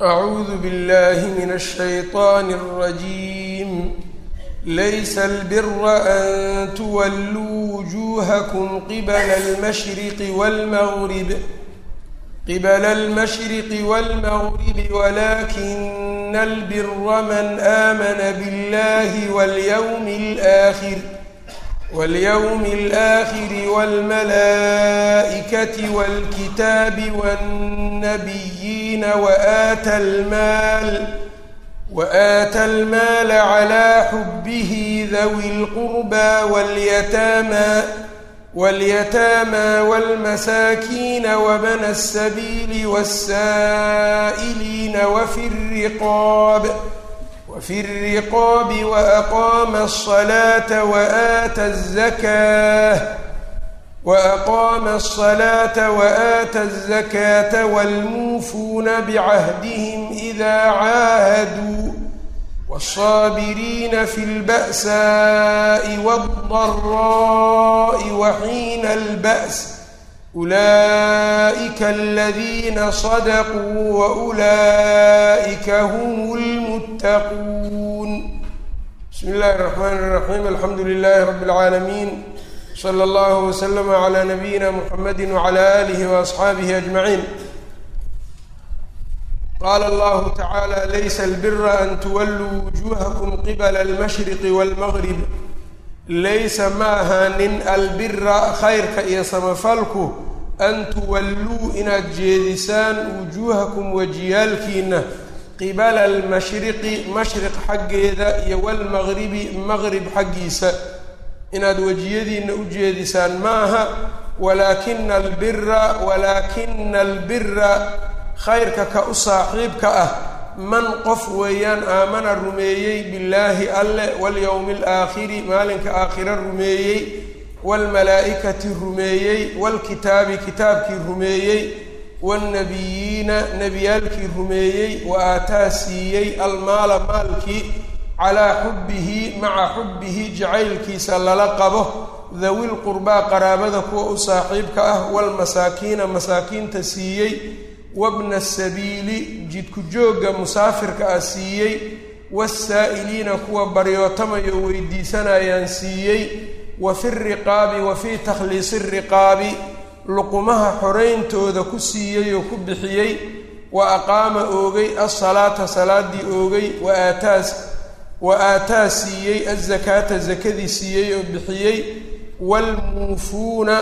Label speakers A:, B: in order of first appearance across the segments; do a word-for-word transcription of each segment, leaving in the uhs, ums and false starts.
A: أعوذ بالله من الشيطان الرجيم ليس البر أن تولوا وجوهكم قبل المشرق والمغرب قبل المشرق والمغرب ولكن البر من آمن بالله واليوم الآخر واليوم الآخر والملائكة والكتاب والنبيين وآتى المال وآتى المال على حبه ذوي القربى واليتامى واليتامى والمساكين وابن السبيل والسائلين وفي الرقاب وفي الرقاب وأقام الصلاة وآتى الزكاة وأقام الصلاة وآتى الزكاة والموفون بعهدهم إذا عاهدوا والصابرين في البأساء والضراء وحين البأس أولئك الذين صدقوا وأولئك هم المتقون. بسم الله الرحمن الرحيم. الحمد لله رب العالمين، صلى الله وسلم على نبينا محمد وعلى آله وأصحابه أجمعين. قال الله تعالى ليس البر أن تولوا وجوهكم قبل المشرق والمغرب ليس maaha nin albira khayrka iyo samafalku an tuwalluu inaad jeedisaan wujuuhakum wajiyaalkiina qibala almashriqi mashriq xaggeeda iyo walmagribi maqrib xaggiisa inaad wajiyadiina u jeedisaan maaha walaakina albira walaakina albira khayrka ka u saaxiibka ah man qof weeyaan aamana rumeeyey billaahi alle walyowmi alaakhiri maalinka aakhira rumeeyey waalmalaa'ikati rumeeyey waalkitaabi kitaabkii rumeeyey waannabiyiina nebiyaalkii rumeeyey wa aataa siiyey almaala maalkii calaa xubbihi maca xubbihi jacaylkiisa lala qabo dawil qurbaa qaraabada kuwa u saaxiibka ah waalmasaakiina masaakiinta siiyey wabna asabiili jidku joogga musaafirka ah siiyey wasaa'iliina kuwa baryootamaya oo weydiisanayaan siiyey wa fi riqaabi wa fii takhliisi riqaabi luqumaha xorayntooda ku siiyey oo ku bixiyey wa aqaama oogay asalaata salaadii oogay wa aataas wa aataa siiyey azakaata zakadii siiyey oo bixiyey waalmuufuuna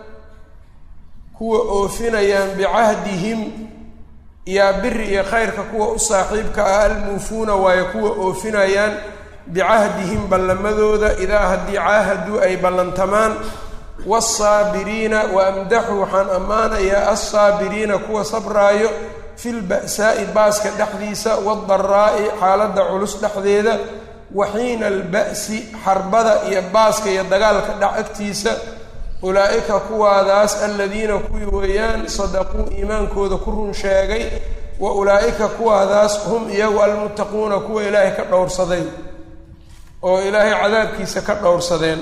A: kuwa oofinayaan bicahdihim yaa biri iyo khayrka kuwa u saaxiibka ah almuufuuna waayo kuwa oofinayaan bicahdihim ballamadooda idaa haddii caahaduu ay ballantamaan wasaabiriina wa amdaxu waxaan ammaanayaa alsaabiriina kuwa sabraayo fi lba'saa'i baaska dhexdiisa waadaraa'i xaaladda culus dhexdeeda wa xiina alba'si xarbada iyo baaska iyo dagaalka dhex agtiisa ulaa'ika kuwaadaas aladiina kuwii weeyaan sadaquu iimaankooda ku run sheegay wa ulaa'ika kuwaadaas hum iyagu almuttaquuna kuwa ilaahay ka dhowrsaday oo ilaahay cadaabkiisa ka dhowrsadeen.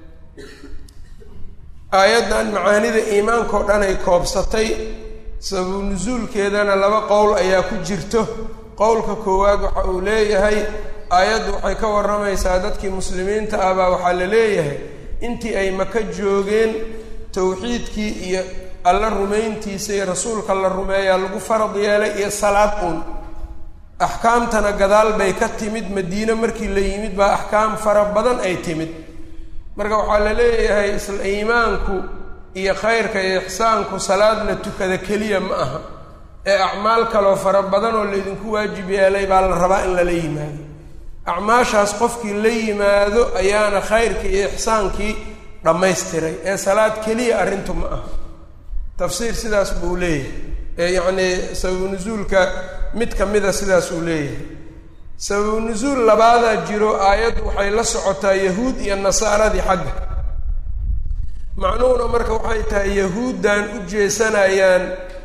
A: aayaddan macaanida iimaankao dhan ay koobsatay sababu nusuulkeedana laba qowl ayaa ku jirto. qowlka koowaad waxa uu leeyahay aayaddu waxay ka warramaysaa dadkii muslimiinta ah baa waxaa la leeyahay intii ay maka joogeen tawxiidkii iyo alla rumayntiisa iyo rasuulka la rumeeyaa lagu farad yeelay iyo salaad uun. axkaamtana gadaal bay ka timid, madiine markii la yimid baa axkaam fara badan ay timid. marka waxaa la leeyahay isla iimaanku iyo khayrka iyo ixsaanku salaad la tukada keliya ma aha ee acmaal kaloo fara badan oo laydinku waajib yeelay baa la rabaa in lala yimaado. acmaashaas qofkii la yimaado ayaana khayrkii iyo ixsaankii dhammaystiray ee salaad keliya arrintu ma aha. tafsiir sidaas buu leeyahay ee yacnii sababu nusuulka mid ka mida sidaas uu leeyahay. sababu nusuul labaadaa jiro aayaddu waxay la socotaa yahuud iyo nasaaradii xagga macnuhuna marka waxay tahay yahuuddan u jeesanayaan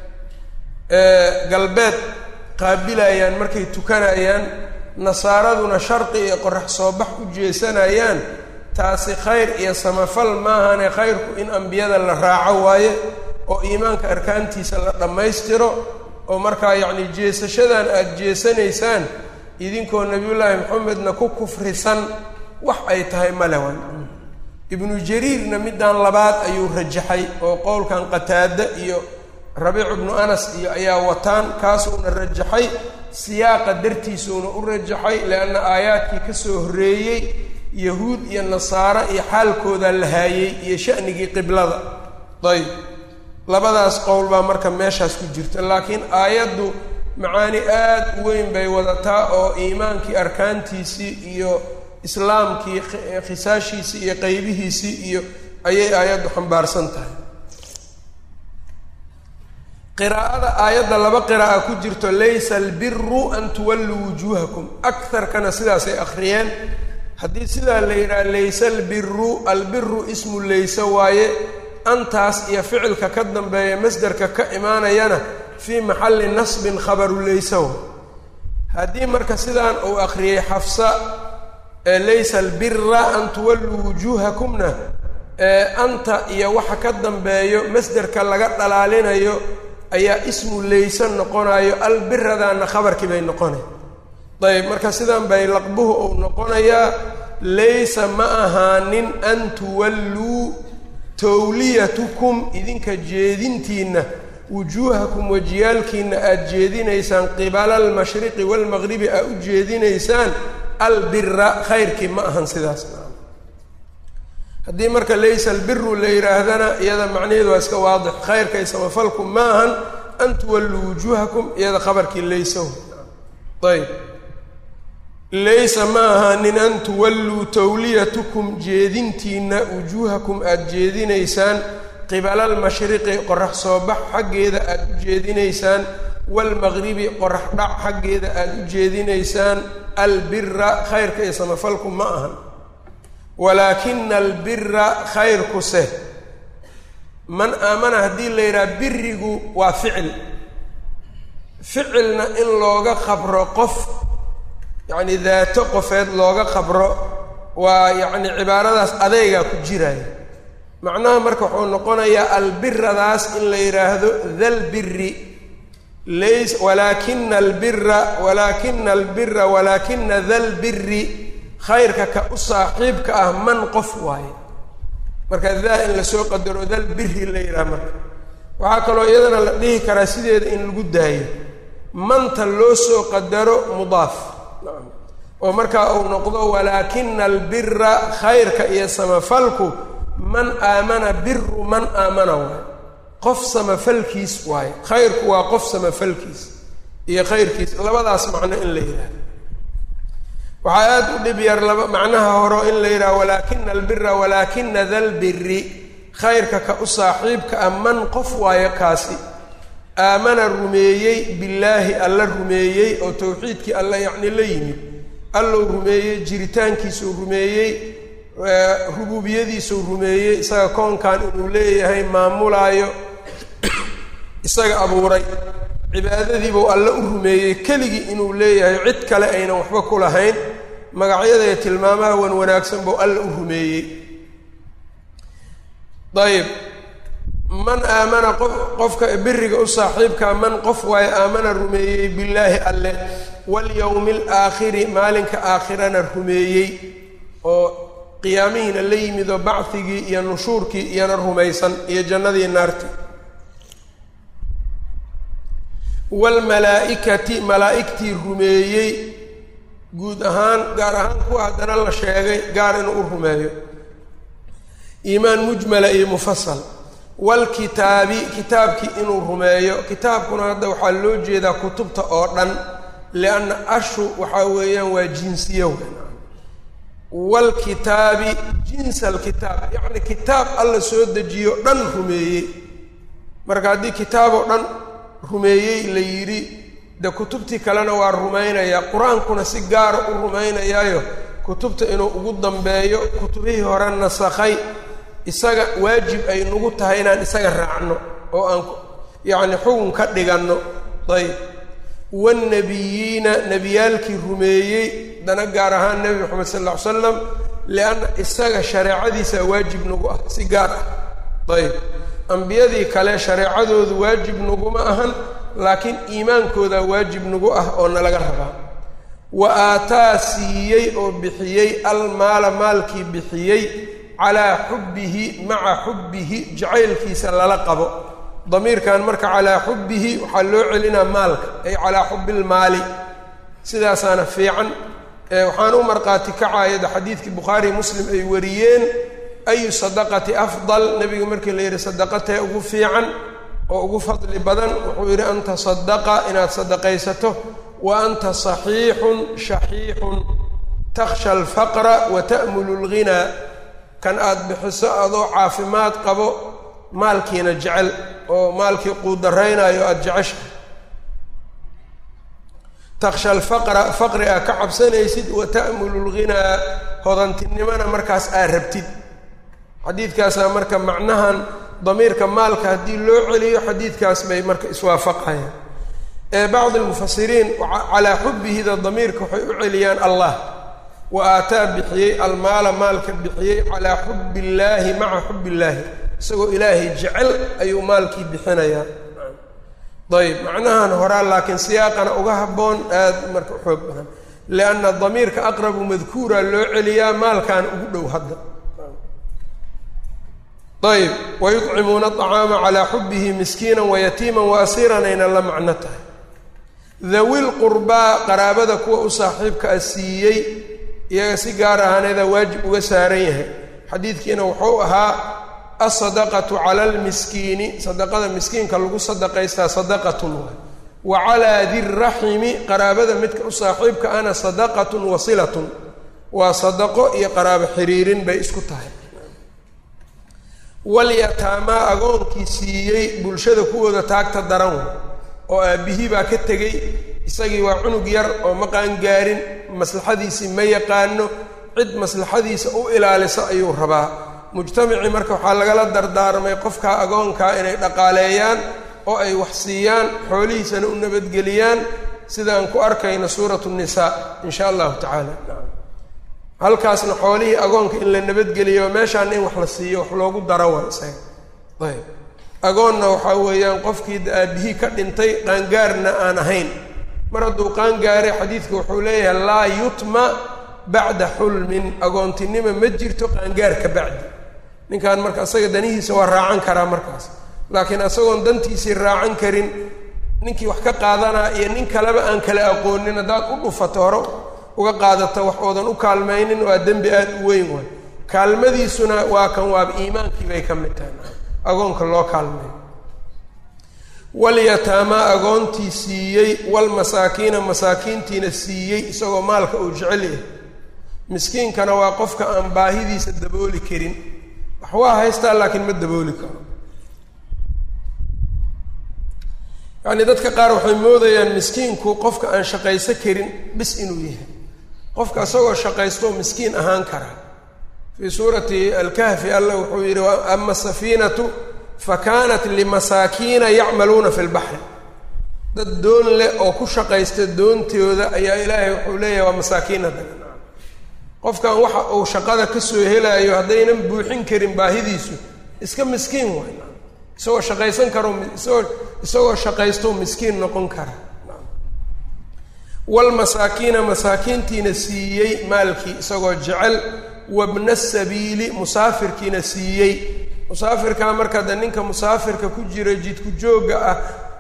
A: galbeed qaabilayaan markay tukanayaan, nasaaraduna sharqi iyo qorax soo bax u jeesanayaan. taasi khayr iyo samafal maahane khayrku in ambiyada la raaco waaye oo iimaanka arkaantiisa la dhammaystiro oo markaa yacni jeesashadan aada jeesanaysaan idinkoo nabiyullaahi maxamedna ku kufrisan wax ay tahay male wan ibnu jariirna midaan labaad ayuu rajaxay oo qowlkan qataada iyo rabiic ibnu anas iyo ayaa wataan kaasuuna rajaxay siyaaqa dartiisuuna u rajaxay leanna aayaadkii ka soo horreeyey yahuud iyo nasaare iyo xaalkooda la haayey iyo sha'nigii qiblada ayb labadaas qowl baa marka meeshaas ku jirta laakiin aayaddu macaani aad u weyn bay wadataa oo iimaankii arkaantiisii iyo islaamkii khisaashiisii iyo qeybihiisii iyo ayay aayaddu xambaarsan tahay qiraa'ada aayadda laba qiraa'a ku jirto laysa albiru an tuwalluu wujuuhakum akarkana sidaasay akhriyeen haddii sidaa la yidhaha laysa albiru albiru ismu laysa waaye antaas iyo ficilka ka dambeeya masderka ka imaanayana fii maxalli nasbin khabaru laysaw haddii marka sidaan uu akhriyey xafsa laysa albira an tuwalluu wujuuhakumna anta iyo waxa ka dambeeyo masderka laga dhalaalinayo ayaa ismu laysa noqonayo albiradaana khabarkii bay noqonay ayb marka sidan bay laqbuhu uu noqonayaa laysa ma ahaanin an tuwalluu tawliyatukum idinka jeedintiinna wujuuhakum wajiyaalkiina aada jeedinaysaan qibala almashriqi waalmaqribi aad u jeedinaysaan albira khayrkii ma ahan sidaas haddii marka laysa albiru la yidhaahdana iyada macnaheedu waa iska waadix khayrka iyo samafalku ma ahan an tuwalluu wujuuhakum iyada khabarkii laysahu ayb laysa ma ahaanin an tuwalluu tawliyatukum jeedintiinna wujuuhakum aada jeedinaysaan qibala almashriqi qorax soo bax xaggeeda aada u jeedinaysaan waalmaqribi qorax dhac xaggeeda aada u jeedinaysaan albira khayrka iyo samafalku ma ahan walaakina albira khayrkuse man aamana haddii la yidhaha birigu waa ficil ficilna in looga qabro qof yacni daato qofeed looga qabro waa yacni cibaaradaas adeygaa ku jiraya macnaha marka wuxuu noqonayaa albiradaas in la yidhaahdo dalbiri lays walaakina albira walaakina albira walaakina dalbiri khayrka ka u saaxiibka ah man qof waaye marka daa in lasoo qadaro dalbiri la yidhaha marka waxaa kaloo iyadana la dhihi karaa sideeda in lagu daayo manta loo soo qadaro mudaaf oo markaa uu noqdo walaakina albira khayrka iyo samafalku man aamana biru man aamana waaye qof samafalkiis waaye khayrku waa qof samafalkiis iyo khayrkiis labadaas macno in la yidhahdo waxaa aada u dhib yar laba macnaha horo in la yidhaha walaakina albira walaakina dalbiri khayrka ka u saaxiibka ah man qof waayo kaasi aamana rumeeyey billaahi alla rumeeyey oo tawxiidkii alla yacni la yimid allou rumeeyey jiritaankiisuu rumeeyey rubuubiyadiisuu rumeeyey isaga koonkan inuu leeyahay maamulaayo isaga abuuray cibaadadiibuu alle u rumeeyey keligii inuu leeyahay cid kale aynan waxba ku lahayn magacyada iyo tilmaamaha wan wanaagsan buu alle u rumeeyey ayib man aamana qof qofka biriga u saaxiibkaa man qof waaye aamana rumeeyey billaahi alle walyowmi alaakhiri maalinka aakhirana rumeeyey oo qiyaamihiina la yimid oo bacdigii iyo nushuurkii iyana rumaysan iyo jannadii naarti waalmalaa'ikati malaa'igtii rumeeyey guud ahaan gaar ahaan kuwa haddana la sheegay gaar inuu u rumeeyo iimaan mujmala iyo mufasal waalkitaabi kitaabkii inuu rumeeyo kitaabkuna hadda waxaa loo jeedaa kutubta oo dhan lianna ashu waxaa weeyaan waa jinsiyo waalkitaabi jinsa alkitaab yacni kitaab alla soo dejiyo dhan rumeeyey marka haddii kitaab oo dhan rumeeyey la yidhi de kutubtii kalena waa rumaynayaa qur-aankuna si gaara u rumaynayaayo kutubta inuu ugu dambeeyo kutubihii hore nasakhay isaga waajib ay nagu tahay inaan isaga raacno oo aan yacni xugun ka dhiganno ayb waannabiyiina nebiyaalkii rumeeyey dana gaar ahaan nebi moxamed sal alla ly slam lianna isaga shareecadiisa waajib nagu ah si gaar ah ayb ambiyadii kale shareecadoodu waajib naguma ahan laakiin iimaankooda waajib nagu ah oo nalaga rabaa wa aataa siiyey oo bixiyey almaala maalkii bixiyey calaa xubbihi maca xubbihi jacaylkiisa lala qabo damiirkan marka calaa xubbihi waxaa loo celinaa maalka ay calaa xubbilmaali sidaasaana fiican waxaan u marqaati kacaayada xadiidkii bukhaari muslim ay wariyeen ayu sadaqati afdal nebiga markii la yidhi sadaqatee ugu fiican oo ugu fadli badan wuxuu yidhi an tasadaqa inaad sadaqaysato wa anta saxiixun shaxiixun takhsha alfaqra wa ta'mulu alghinaa kan aad bixiso adoo caafimaad qabo maalkiina jecel oo maalkii quudaraynayo aada jeceshahay takhsha alfaqra faqri aa ka cabsanaysid wa ta'mulu alghinaa hodantinimona markaas aad rabtid xadiidkaasaa marka macnahan damiirka maalka haddii loo celiyo xadiidkaas bay marka iswaafaqayaan ee bacdi almufasiriin calaa xubbihida damiirka waxay u celiyaan allah wa aataa bixiyey almaala maalka bixiyey calaa xubbi illaahi maca xubbi illaahi isagoo ilaahay jecel ayuu maalkii bixinayaa ayb macnahan horaa laakiin siyaaqana uga habboon aad marka u xoog badan lianna damiirka aqrabu madkuura loo celiyaa maalkan ugu dhow hadda ayb wayuطcimuuna aطcaama calaa xubbihi miskiina wayatiima waasiiran ayna la macno tahay dawil qurbaa qaraabada kuwa u saaxiibka a siiyey iyaga si gaar ahaaneeda waajib uga saaran yahay xadiidkiina wuxuu ahaa asadaqatu cala almiskiini sadaqada miskiinka lagu sadaqaystaa sadaqatun waay wa calaa diraximi qaraabada midka u saaxiibka ana sadaqatun wasilatun waa sadaqo iyo qaraabo xiriirin bay isku tahay walyataamaa agoonkii siiyey bulshada kuwooda taagta daran way oo aabbihii baa ka tegey isagii waa cunug yar oo ma qaangaarin maslaxadiisii ma yaqaano cid maslaxadiisa u ilaalisa ayuu rabaa mujtamacii marka waxaa lagala dardaarmay qofkaa agoonkaa inay dhaqaaleeyaan oo ay wax siiyaan xoolihiisana u nabadgeliyaan sidaan ku arkayna suuratu nisaa in sha allahu tacaala halkaasna xoolihii agoonka in la nabadgeliyo meeshaana in wax la siiyo wax loogu daro waa isaga ayb agoonna waxaa weeyaan qofkii aabihii ka dhintay qaangaarna aan ahayn mar hadduu qaangaaray xadiidka wuxuu leeyahay laa yutma bacda xulmin agoontinima ma jirto qaangaar ka bacdi ninkan marka isaga danihiisa waa raacan karaa markaas laakiin isagoon dantiisii raacan karin ninkii wax ka qaadanaa iyo nin kaleba aan kala aqoonin haddaad u dhufato hore uga qaadata wax oodan u kaalmaynin waa dembi aad u weyn waay kaalmadiisuna waa kan waaba iimaankii bay ka mid tahay agoonka loo kaalmeeyo walyataamaa agoontii siiyey walmasaakiina masaakiintiina siiyey isagoo maalka uu jecel yahay miskiinkana waa qofka aan baahidiisa dabooli karin wax waa haystaa laakiin ma dabooli karo yacni dadka qaar waxay moodayaan miskiinku qofka aan shaqayso karin bis inuu yahay qofka isagoo shaqaysto miskiin ahaan karaa fii suurati alkahfi alla wuxuu yidhi ama asafiinatu fa kaanat limasaakiina yacmaluuna fi lbaxri dad doon leh oo ku shaqaysta doontooda ayaa ilaahay wuxuu leeyahay waa masaakiin haddana qofkan waxa uu shaqada ka soo helaayo haddaynan buuxin karin baahidiisu iska miskiin waay isagoo shaqaysan karo isagoo isagoo shaqaysto miskiin noqon kara walmasaakiina masaakiintiina siiyey maalkii isagoo jecel wabna sabiili musaafirkiina siiyey musaafirkaa marka de ninka musaafirka ku jira jidku joogga ah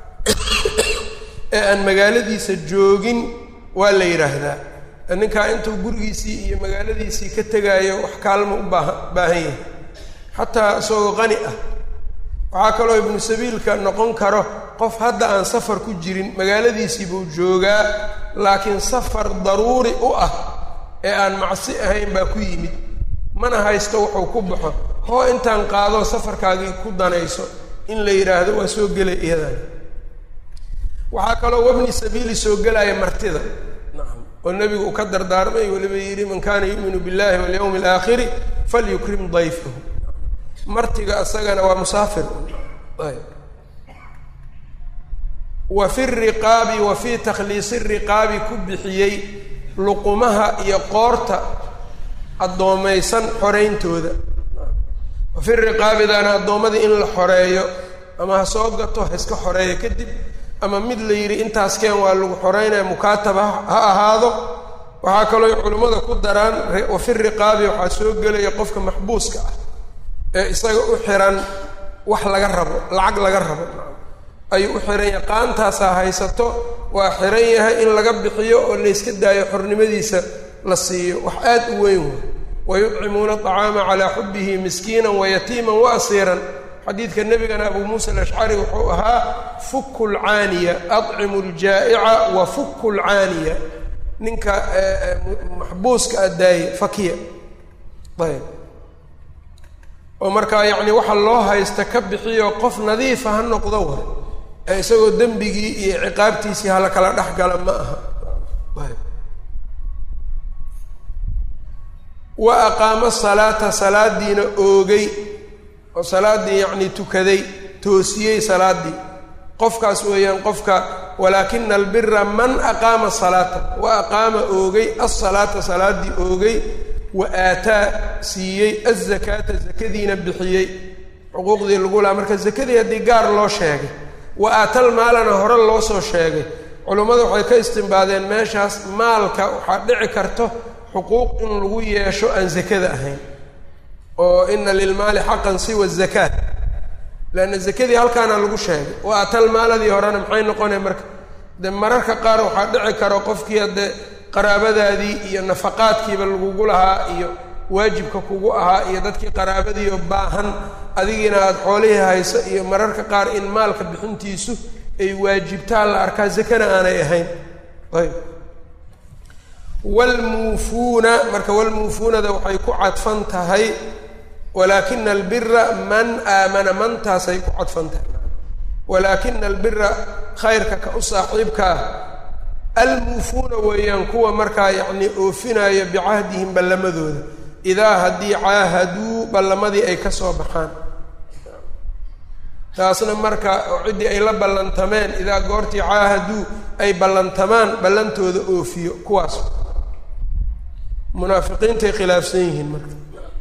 A: ee aan magaaladiisa joogin waa la yidhaahdaa ninkaa intuu gurigiisii iyo magaaladiisii ka tegaayo wax kaalmo u baaha baahan yahay xataa isagoo qani ah waxaa kaloo ibnu sabiilka noqon karo qof hadda aan safar ku jirin magaaladiisii buu joogaa laakiin safar daruuri u ah ee aan macsi ahayn baa ku yimid mana haysto wuxuu ku baxo hoo intaan qaado safarkaagii ku danayso in la yidhaahdo waa soo gelay iyadan waxaa kaloo wabni sabiili soo gelaya martida nacam oo nebigu uu ka dardaarmay weliba yidhi man kaana yu'minu billahi walyawmi alaakhiri falyukrim dayfahu martiga isagana waa musaafir ayb wa fi riqaabi wa fii takhliisi riqaabi ku bixiyey luqumaha iyo qoorta addoomaysan xorayntooda wa fi riqaabidaana addoommadii in la xoreeyo ama ha soo gato ha iska xoreeyo kadib ama mid la yidhi intaas keen waa lagu xoreynaya mukaataba ha ahaado. waxaa kaloo culimmada ku daraan wa fi riqaabi waxaa soo gelaya qofka maxbuuska ah ee isaga u xiran wax laga rabo lacag laga rabo ayuu u xiran yahay qaantaasaa haysato waa xiran yahay in laga bixiyo oo layska daayo xornimadiisa la siiyo wax aad u weyn wey. wayudcimuuna aطacaama calaa xubihi miskiina wayatiiman waasiiran xadiidka nebigana abu muusa alashcari wuxuu ahaa fuku lcaaniya adcimu ljaa'ica wa fuku lcaaniya ninka maxbuuska adaaye fakiya ayb oo markaa yacni waxa loo haysta ka bixiyo qof nadiifa ha noqdo wa ee isagoo dembigii iyo ciqaabtiisii hala kala dhex gala ma aha. ayb wa aqaama salaata salaadiina oogay oo salaaddii yacni tukaday toosiyey salaaddii qofkaas weeyaan qofka walaakina albira man aqaama salaata wa aqaama oogay asalaata salaaddii oogay wa aataa siiyey azakaata zakadiina bixiyey xuquuqdii lagu lahaa marka zakadii haddii gaar loo sheegay wa aatal maalana hore loo soo sheegay culummadu waxay ka istimbaadeen meeshaas maalka waxaa dhici karto xuquuq in lagu yeesho aan zakada ahayn oo ina lilmaali xaqan siwa zakaat leanna zakadii halkaana lagu sheegay wa aatal maaladii horena maxay noqonay marka de mararka qaar waxaa dhici karo qofkii hadde qaraabadaadii iyo nafaqaadkiiba lagugu lahaa iyo waajibka kugu ahaa iyo dadkii qaraabadiioo baahan adigiina aada xoolihii hayso iyo mararka qaar in maalka bixintiisu ay waajibtaan la arkaa zakana aanay ahayn. ayb wlmuufuuna marka walmuufuunada waxay ku cadfan tahay walaakina albira man aamana mantaasay ku cadfan tahay walaakina albira khayrka ka u saaxiibkaa almuufuuna weeyaan kuwa markaa yacni oofinaya bicahdihim ballamadooda idaa haddii caahaduu ballamadii ay ka soo baxaan. taasna marka ciddii ay la ballantameen idaa goortii caahaduu ay ballantamaan ballantooda oofiyo kuwaas munaafiqiintay khilaafsan yihiin marka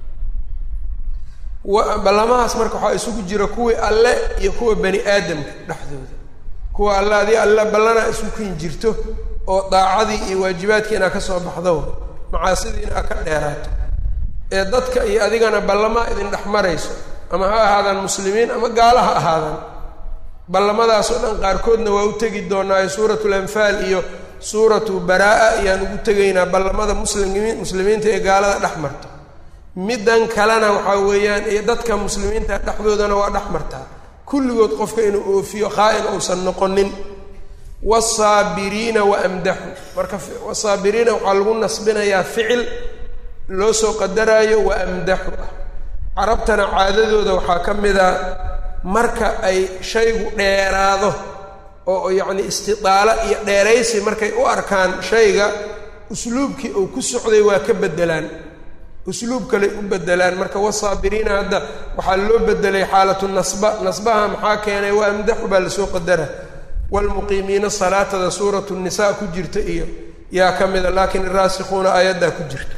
A: ballamahaas marka waxaa isugu jira kuwii alle iyo kuwa bani aadamka dhexdooda. kuwa alle adii alle ballanaa isu kin jirto oo daacadii iyo waajibaadkii inaa ka soo baxdo macaasidii inaa ka dheeraato ee dadka iyo adigana ballamaa idin dhex marayso ama ha ahaadaan muslimiin ama gaala ha ahaadaan. ballamadaasoo dhan qaarkoodna waa u tegi doonaayo suuratu lanfaal iyo suuratu baraa-a ayaan ugu tegaynaa ballamada muslimiin muslimiinta ee gaalada dhex marto. middan kalena waxaa weeyaan iyo dadka muslimiinta dhexdoodana waa dhex martaa kulligood qofka inuu oofiyo khaa-in uusan noqonin. wasaabiriina wa amdaxu marka wasaabiriina waxaa lagu nasbinayaa ficil loo soo qadaraayo wa amdaxu ah. carabtana caadadooda waxaa ka mid a marka ay shaygu dheeraado oo yacni istidaalo iyo dheeraysi markay u arkaan shayga usluubkii uu ku socday waa ka beddelaan usluub kale u bedelaan. marka wasaabiriina hadda waxaa loo bedelay xaalatu nasba nasbaha maxaa keenay waa amdaxu baa lasoo qadara waalmuqiimiina salaatada suuratu nisaa ku jirta iyo yaa ka mida laakiin iraasikuuna aayaddaa ku jirta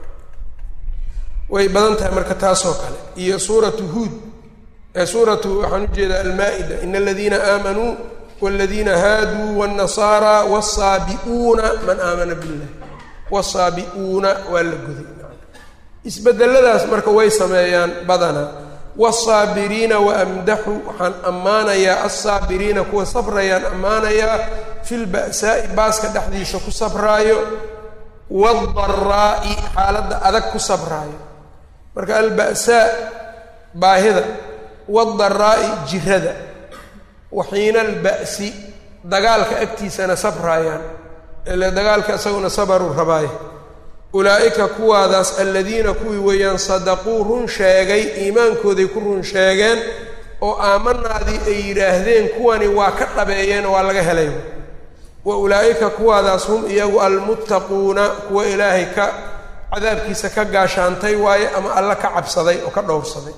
A: way badan tahay marka taasoo kale iyo suuratu huud ee suuratu waxaan ujeedaa almaa-ida ina aladiina aamanuu waaladiina haaduu waannasaara waasaabiuuna man aamana billah wasaabiuuna waa la goday isbedeladaas marka way sameeyaan badana. wasaabiriina wa amdaxu waxaan ammaanayaa alsaabiriina kuwa sabrayaan ammaanayaa fil ba'saa'i baaska dhexdiisa ku sabraayo wadaraa'i xaaladda adag ku sabraayo. marka alba'saa baahida wadaraa'i jirada waxiina alba'si dagaalka agtiisana sabraayaan ile dagaalka isaguna sabaruu rabaayo. ulaa'ika kuwaadaas aladiina kuwii weeyaan sadaquu run sheegay iimaankooday ku run sheegeen oo aamanaadii ay yidhaahdeen kuwani waa ka dhabeeyeen oo waa laga helay. wa ulaa'ika kuwaadaas hum iyagu almuttaquuna kuwa ilaahay ka cadaabkiisa ka gaashaantay waaye ama alla ka cabsaday oo ka dhowrsaday.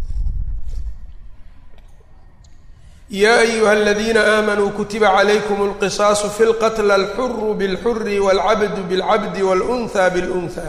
A: yaa ayuha aladiina aamanuu kutiba calaykum alqisaasu fi lqatla alxuru bilxuri waalcabdu bilcabdi waalunhaa bilunhaa.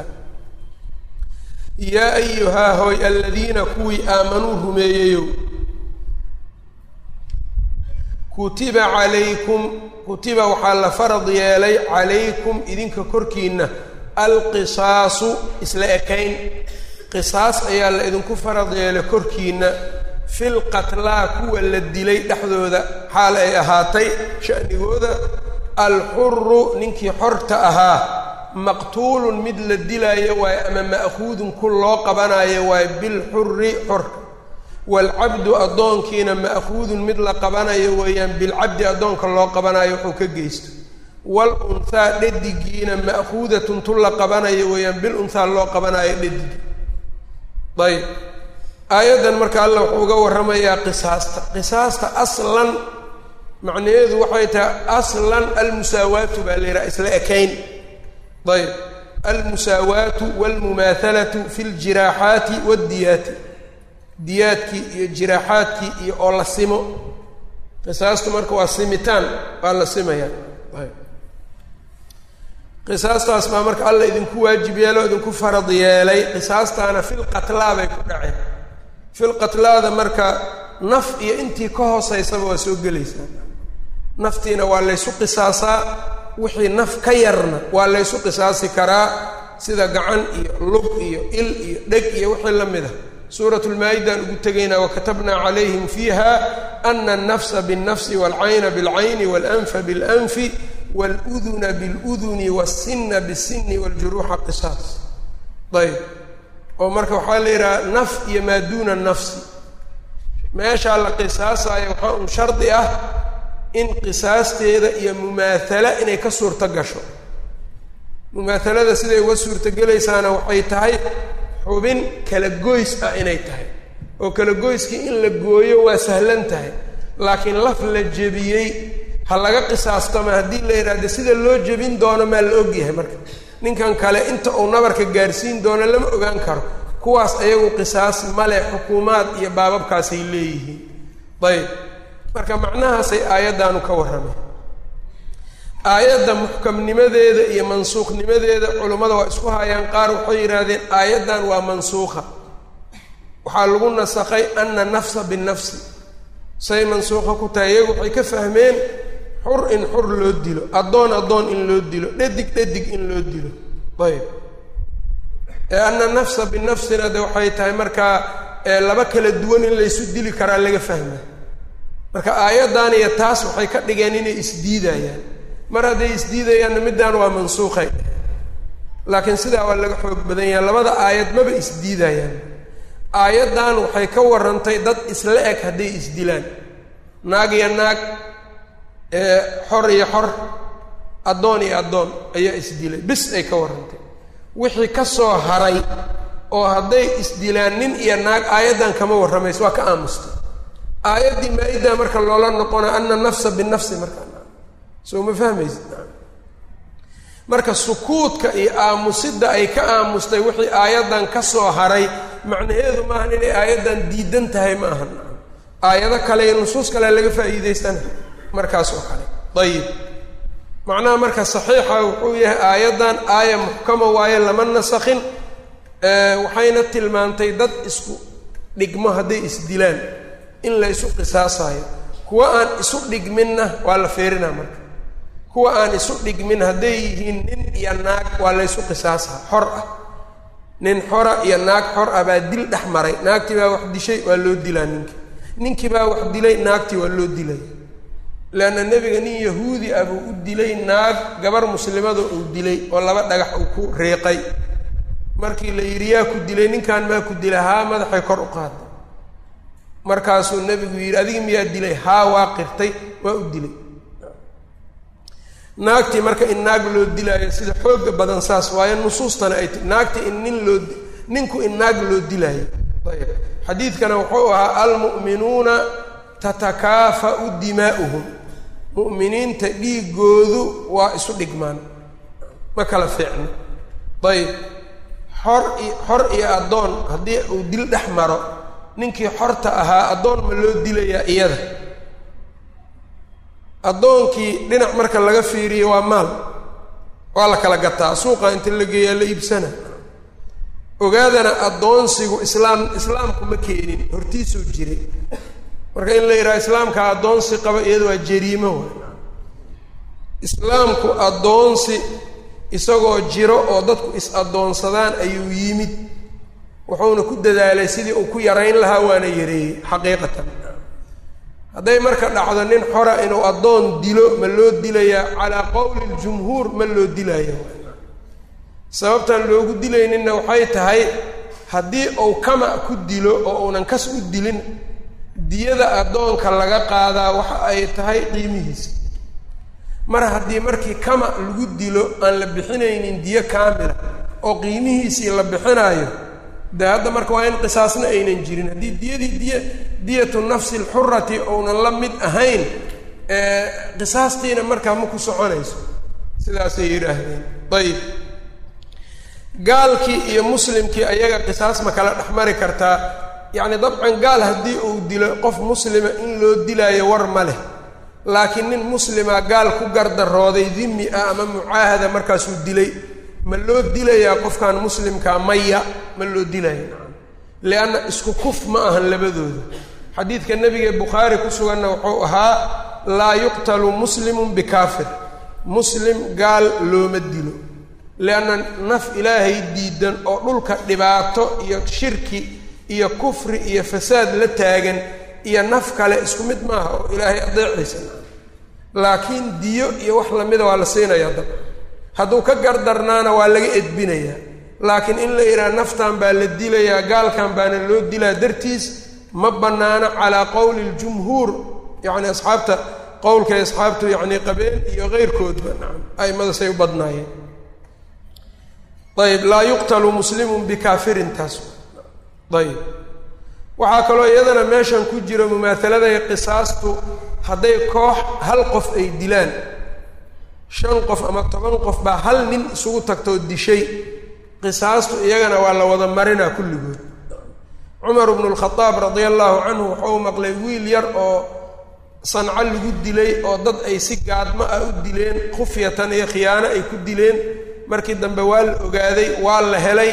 A: yaa ayuhaa hoy aladiina kuwii aamanuu rumeeyeyow kutiba calaykum kutiba waxaa la farad yeelay calaykum idinka korkiinna alqisaasu isla ekayn qisaas ayaa la idinku farad yeelay korkiinna fil qatlaa kuwa la dilay dhexdooda xaal ay ahaatay sha'nigooda alxuru ninkii xorta ahaa maqtuulun mid la dilaayo waayo ama ma'khuudun ku loo qabanaayo waayo bilxuri xorka waalcabdu addoonkiina ma'khuudun mid la qabanayo weeyaan bilcabdi addoonka loo qabanayo wuxuu ka geysto wal unhaa dhadigiina ma'khuudatun tu la qabanayo weeyaan bil unhaa loo qabanayo dhadigi ayb aayaddan marka alla wuxuu uga warramayaa qisaasta qisaasta aslan macnaheedu waxay tahay aslan almusaawaatu baa la yidhaha isla ekayn ayb almusaawaatu waalmumaahalatu fi ljiraaxaati waaddiyaati diyaadkii iyo jiraaxaadkii iyo oo la simo qisaastu marka waa simitaan waa la simayaa ayb qisaastaas baa marka alla idinku waajib yeelo idinku farad yeelay qisaastaana fil qatlaa bay ku dhaceen fil qatlaada marka naf iyo intii ka hooseysaba waa soo gelaysaa naftiina waa laysu qisaasaa wixii naf ka yarna waa laysu qisaasi karaa sida gacan iyo lug iyo il iyo dheg iyo wixii la mid ah suuratu lmaa-idaan ugu tegaynaa wakatabnaa calayhim fiiha ana alnafsa biاlnafsi waalcayna biاlcayni waalanfa biاlanfi wاluduna biاluduni waاsinna biاsinni wاljuruuxa qisaas ayb oo marka waxaa la yidhaha naf iyo maa duuna nafsi meeshaa la qisaasayo waxaa un shardi ah in qisaasteeda iyo mumaahala inay ka suurto gasho mumaahalada siday uga suurtogelaysaana waxay tahay xubin kala goys ah inay tahay oo kala goyskii in la gooyo waa sahlan tahay laakiin laf la jebiyey ha laga qisaastama haddii la yidhaahdo sida loo jebin doono maa la ogyahay marka ninkan kale inta uu nabarka gaarsiin doono lama ogaan karo kuwaas ayagu qisaas male xukuumaad iyo baababkaasay leeyihiin ayb marka macnahaasay aayaddaanu ka warramay aayadda muxkamnimadeeda iyo mansuukhnimadeeda culummada waa isku hayaan qaar waxay yidhaahdeen aayaddan waa mansuukha waxaa lagu nasakhay ana nafsa binafsi say mansuukha ku tahay iyagu waxay ka fahmeen xur in xur loo dilo addoon addoon in loo dilo dhadig dhadig in loo dilo ayb ee ana nafsa binafsina de waxay tahay markaa laba kala duwan in laysu dili karaa laga fahma marka aayaddan iyo taas waxay ka dhigeen inay isdiidayaan mar hadday isdiidayaanna middaan waa mansuukhay laakiin sidaa waa laga xoog badan yahay labada aayad maba isdiidayaan aayaddan waxay ka warrantay dad isla eg hadday isdilaan naag iyo naag xor iyo xor addoon iyo addoon ayaa isdilay bis ay ka warrantay wixii ka soo haray oo hadday isdilaan nin iyo naag aayaddan kama warramayso waa ka aamustay aayaddii maa-iddaa marka loola noqona ana nafsa binafsi markaa soo ma fahmaysid marka sukuudka iyo aamusidda ay ka aamustay wixii aayaddan ka soo haray macnaheedu maahan inay aayaddan diidan tahay ma ahan aayado kale iyo nusuus kale laga faa'iidaystana markaas oo kale ayib macnaha marka saxiixa wuxuu yahay aayaddan aaya muxkama waaye lama nasakhin waxayna tilmaantay dad isku dhigmo hadday isdilaan in la isu qisaasayo kuwa aan isu dhigminna waa la feerinaa marka kuwa aan isu dhigmin hadday yihiin nin iyo naag waa laysu qisaasaa xor ah nin xora iyo naag xor ah baa dil dhex maray naagtii baa wax dishay waa loo dilaa ninkii ninkii baa wax dilay naagtii waa loo dilay leanna nebiga nin yahuudi ah buu u dilay naag gabar muslimada uu dilay oo laba dhagax uu ku reeqay markii la yidhi yaa ku dilay ninkan maa ku dila haa madaxay kor u qaaday markaasuu nebigu yidhi adiga miyaa dilay haa waa qirtay waa u dilay naagtii marka in naag loo dilaayo sida xooga badan saas waayo nusuustana ay ti naagtii in nin loo ninku in naag loo dilaayo ayb xadiidkana wuxuu ahaa almu'minuuna tatakaafa'u dimaa'uhum mu'miniinta dhiigoodu waa isu dhigmaan ma kala fiicno ayb xor i xor iyo addoon haddii uu dil dhex maro ninkii xorta ahaa addoon ma loo dilayaa iyada addoonkii dhinac marka laga fiiriyo waa maal waa la kala gataa suuqa inta la geeyaa la iibsana ogaadana addoonsigu islaam islaamku ma keenin hortiisuu jiray marka in la yiraahdo islaamka adoonsi qaba iyadoo waa jariimo islaamku adoonsi isagoo jiro oo dadku is adoonsadaan ayuu yimid wuxuuna ku dadaalay sidii uu ku yarayn lahaa waana yareeyay xaqiiqatan hadday marka dhacdo nin xora inuu adoon dilo ma loo dilayaa calaa qowli ljumhuur ma loo dilaya sababtan loogu dilaynina waxay tahay haddii uu kama ku dilo oo uunan kas u dilin diyada adoonka laga qaadaa waxa ay tahay qiimihiisa mar haddii markii kama lagu dilo aan la bixinaynin diyo kaamila oo qiimihiisii la bixinayo dee hadda marka waa in qisaasna aynan jirin haddii diyadii diy diyatu nafsi alxurati ounan la mid ahayn qisaastiina markaa ma ku soconayso sidaasay yidhaahdeen ayib gaalkii iyo muslimkii ayaga qisaas ma kala dhexmari kartaa yacni dabcan gaal haddii uu dilo qof muslima in loo dilaayo war ma leh laakiin nin muslima gaal ku gardarooday dimi ah ama mucaahada markaasuu dilay ma loo dilayaa qofkan muslimkaa maya ma loo dilaya lianna isku kuf ma ahan labadooda xadiidka nabiga ee bukhaari ku suganna wuxuu ahaa laa yuqtalu muslimun bikaafir muslim gaal looma dilo lianna naf ilaahay diidan oo dhulka dhibaato iyo shirki iyo kufri iyo fasaad la taagan iyo naf kale isku mid maaha oo ilaahay adeecaysa laakiin diyo iyo wax lamida waa la siinayaa dab hadduu ka gardarnaana waa laga edbinayaa laakiin in la yidhaha naftan baa la dilayaa gaalkan baana loo dilaa dartiis ma bannaano calaa qowli ljumhuur yacni asxaabta qowlkay asxaabtu yacni qabeen iyo keyrkoodba nacam a'imadasay u badnaayeen ayib laa yuqtalu muslimun bikaafirin taas ayib waxaa kaloo iyadana meeshan ku jiro mumaahalada qisaastu hadday koox hal qof ay dilaan shan qof ama toban qof baa hal nin isugu tagtoo dishay qisaastu iyagana waa la wada marinaa kulligood cumar bnu lkhadaab radia allaahu canhu wuxuu maqlay wiil yar oo sanco lagu dilay oo dad ay si gaadmo ah u dileen khufyatan iyo khiyaano ay ku dileen markii dambe waa la ogaaday waa la helay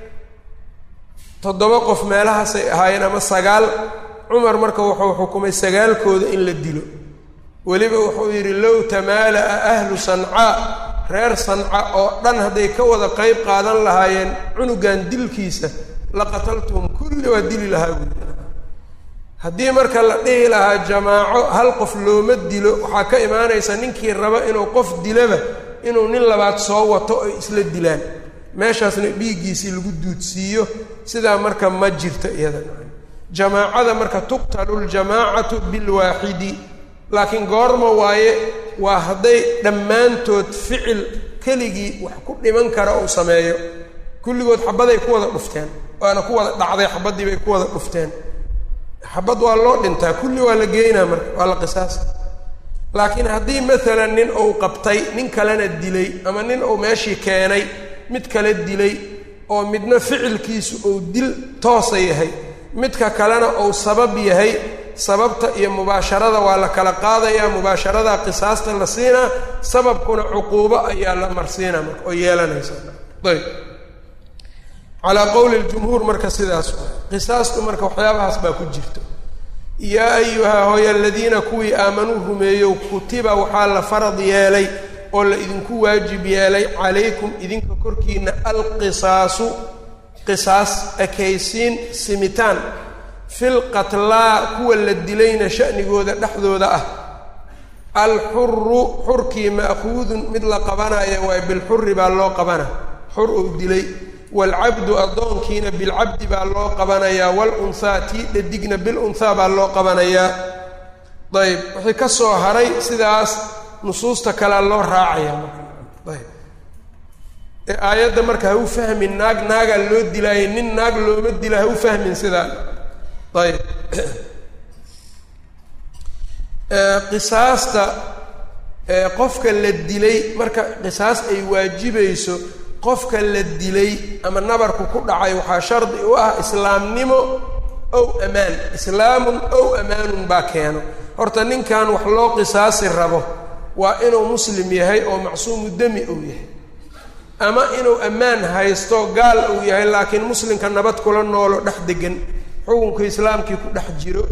A: toddoba qof meelahaasay ahaayeen ama sagaal cumar marka wuxuu xukumay sagaalkooda in la dilo weliba wuxuu yidhi low tamaala'a ahlu sancaa reer sanca oo dhan hadday ka wada qayb qaadan lahaayeen cunugan dilkiisa la qataltuhum kulli waa dili lahaa buuli haddii marka la dhihi lahaa jamaaco hal qof looma dilo waxaa ka imaanaysa ninkii raba inuu qof dilaba inuu nin labaad soo wato ay isla dilaan meeshaasna dhiiggiisii lagu duudsiiyo sidaa marka ma jirto iyada jamaacada marka tuqtalu ljamaacatu bilwaaxidi laakiin goorma waaye waa hadday dhammaantood ficil keligii wax ku dhiman kara uu sameeyo kulligood xabaday ku wada dhufteen waana ku wada dhacday xabadii bay ku wada dhufteen xabad waa loo dhintaa kulli waa la geynaa marka waa la qisaasa laakiin haddii maalan nin uu qabtay nin kalena dilay ama nin uu meeshii keenay mid kale dilay oo midna ficilkiisu uu dil toosa yahay midka kalena uu sabab yahay sababta iyo mubaasharada waa la kala qaadayaa mubaasharada qisaasta la siinaa sababkuna cuquubo ayaa la marsiinaa marka oo yeelanaysa ayb calaa qowli ljumhuur marka sidaas qisaastu marka waxyaabahaas baa ku jirto yaa ayuhaa hooya aladiina kuwii aamanuu rumeeyow kutiba waxaa la farad yeelay oo la idinku waajib yeelay calaykum idinka korkiina alqisaasu qisaas ekaysiin simitaan fil qatlaa kuwa la dilayna sha'nigooda dhexdooda ah alxuru xurkii ma'khuudun mid la qabanaya waay bilxuri baa loo qabana xur uu dilay waalcabdu addoonkiina bilcabdi baa loo qabanayaa waalunhaa tii dhadigna bilunhaa baa loo qabanayaa ayb wixii ka soo haray sidaas nusuusta kalea loo raacaya marka ayb ee aayadda marka ha u fahmin naag naagaa loo dilaayo nin naag looma dila ha u fahmin sidaa ayb qisaasta qofka la dilay marka qisaas ay waajibayso qofka la dilay ama nabarku ku dhacay waxaa shardi u ah islaamnimo ow amaan islaamun ow amaanun baa keeno horta ninkan wax loo qisaasi rabo waa inuu muslim yahay oo macsuumu demi uu yahay ama inuu ammaan haysto gaal uu yahay laakiin muslimka nabad kula noolo dhex degan xukunka islaamkii ku dhex jiro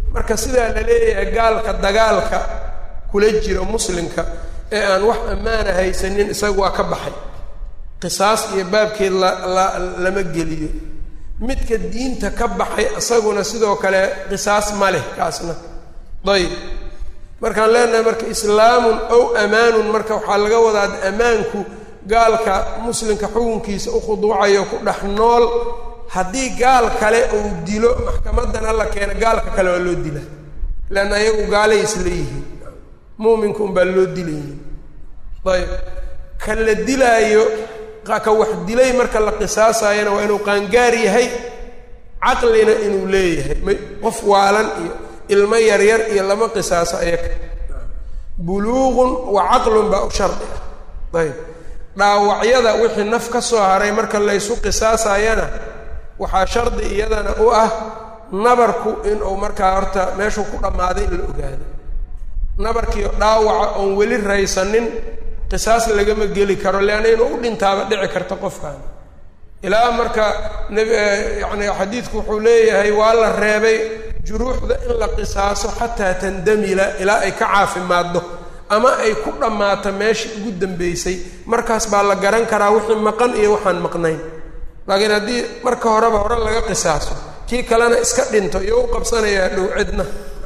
A: marka sidaa la leeyahay gaalka dagaalka kula jiro muslimka ee aan wax ammaana haysanin isagu waa ka baxay qisaas iyo baabkeed lama geliyo midka diinta ka baxay isaguna sidoo kale qisaas ma leh kaasna dayib markaan leenahay marka islaamun ow amaanun marka waxaa laga wadaa ammaanku gaalka muslimka xukunkiisa u khuduucayo ku dhex nool haddii gaal kale uu dilo maxkamadana la keeno gaalka kale waa loo dila leanna ayagu gaalay isleeyihiin mu'minku unbaa loo dilayihiin ayb ka la dilaayo ka wax dilay marka la qisaasaayana waa inuu qaangaar yahay caqlina inuu leeyahay qof waalan iyo ilmo yaryar iyo lama qisaaso ayaga buluuqun wa caqlun baa u shardi ah ayb dhaawacyada wixii naf ka soo haray marka laysu qisaasaayana waxaa shardi iyadana u ah nabarku inuu markaa horta meeshuu ku dhammaaday in la ogaado nabarkiio dhaawaca oon weli raysanin qisaas lagama geli karo leanna inuu u dhintaaba dhici karta qofkan ilaa marka nb yani xadiidku wuxuu leeyahay waa la reebay juruuxda in la qisaaso xataa tandamila ilaa ay ka caafimaaddo ama ay ku dhammaato meeshii ugu dambaysay markaas baa la garan karaa wixii maqan iyo waxaan maqnayn laakiin haddii marka horeba hore laga qisaaso kii kalena iska dhinto iyo u qabsanayaa dhow cidna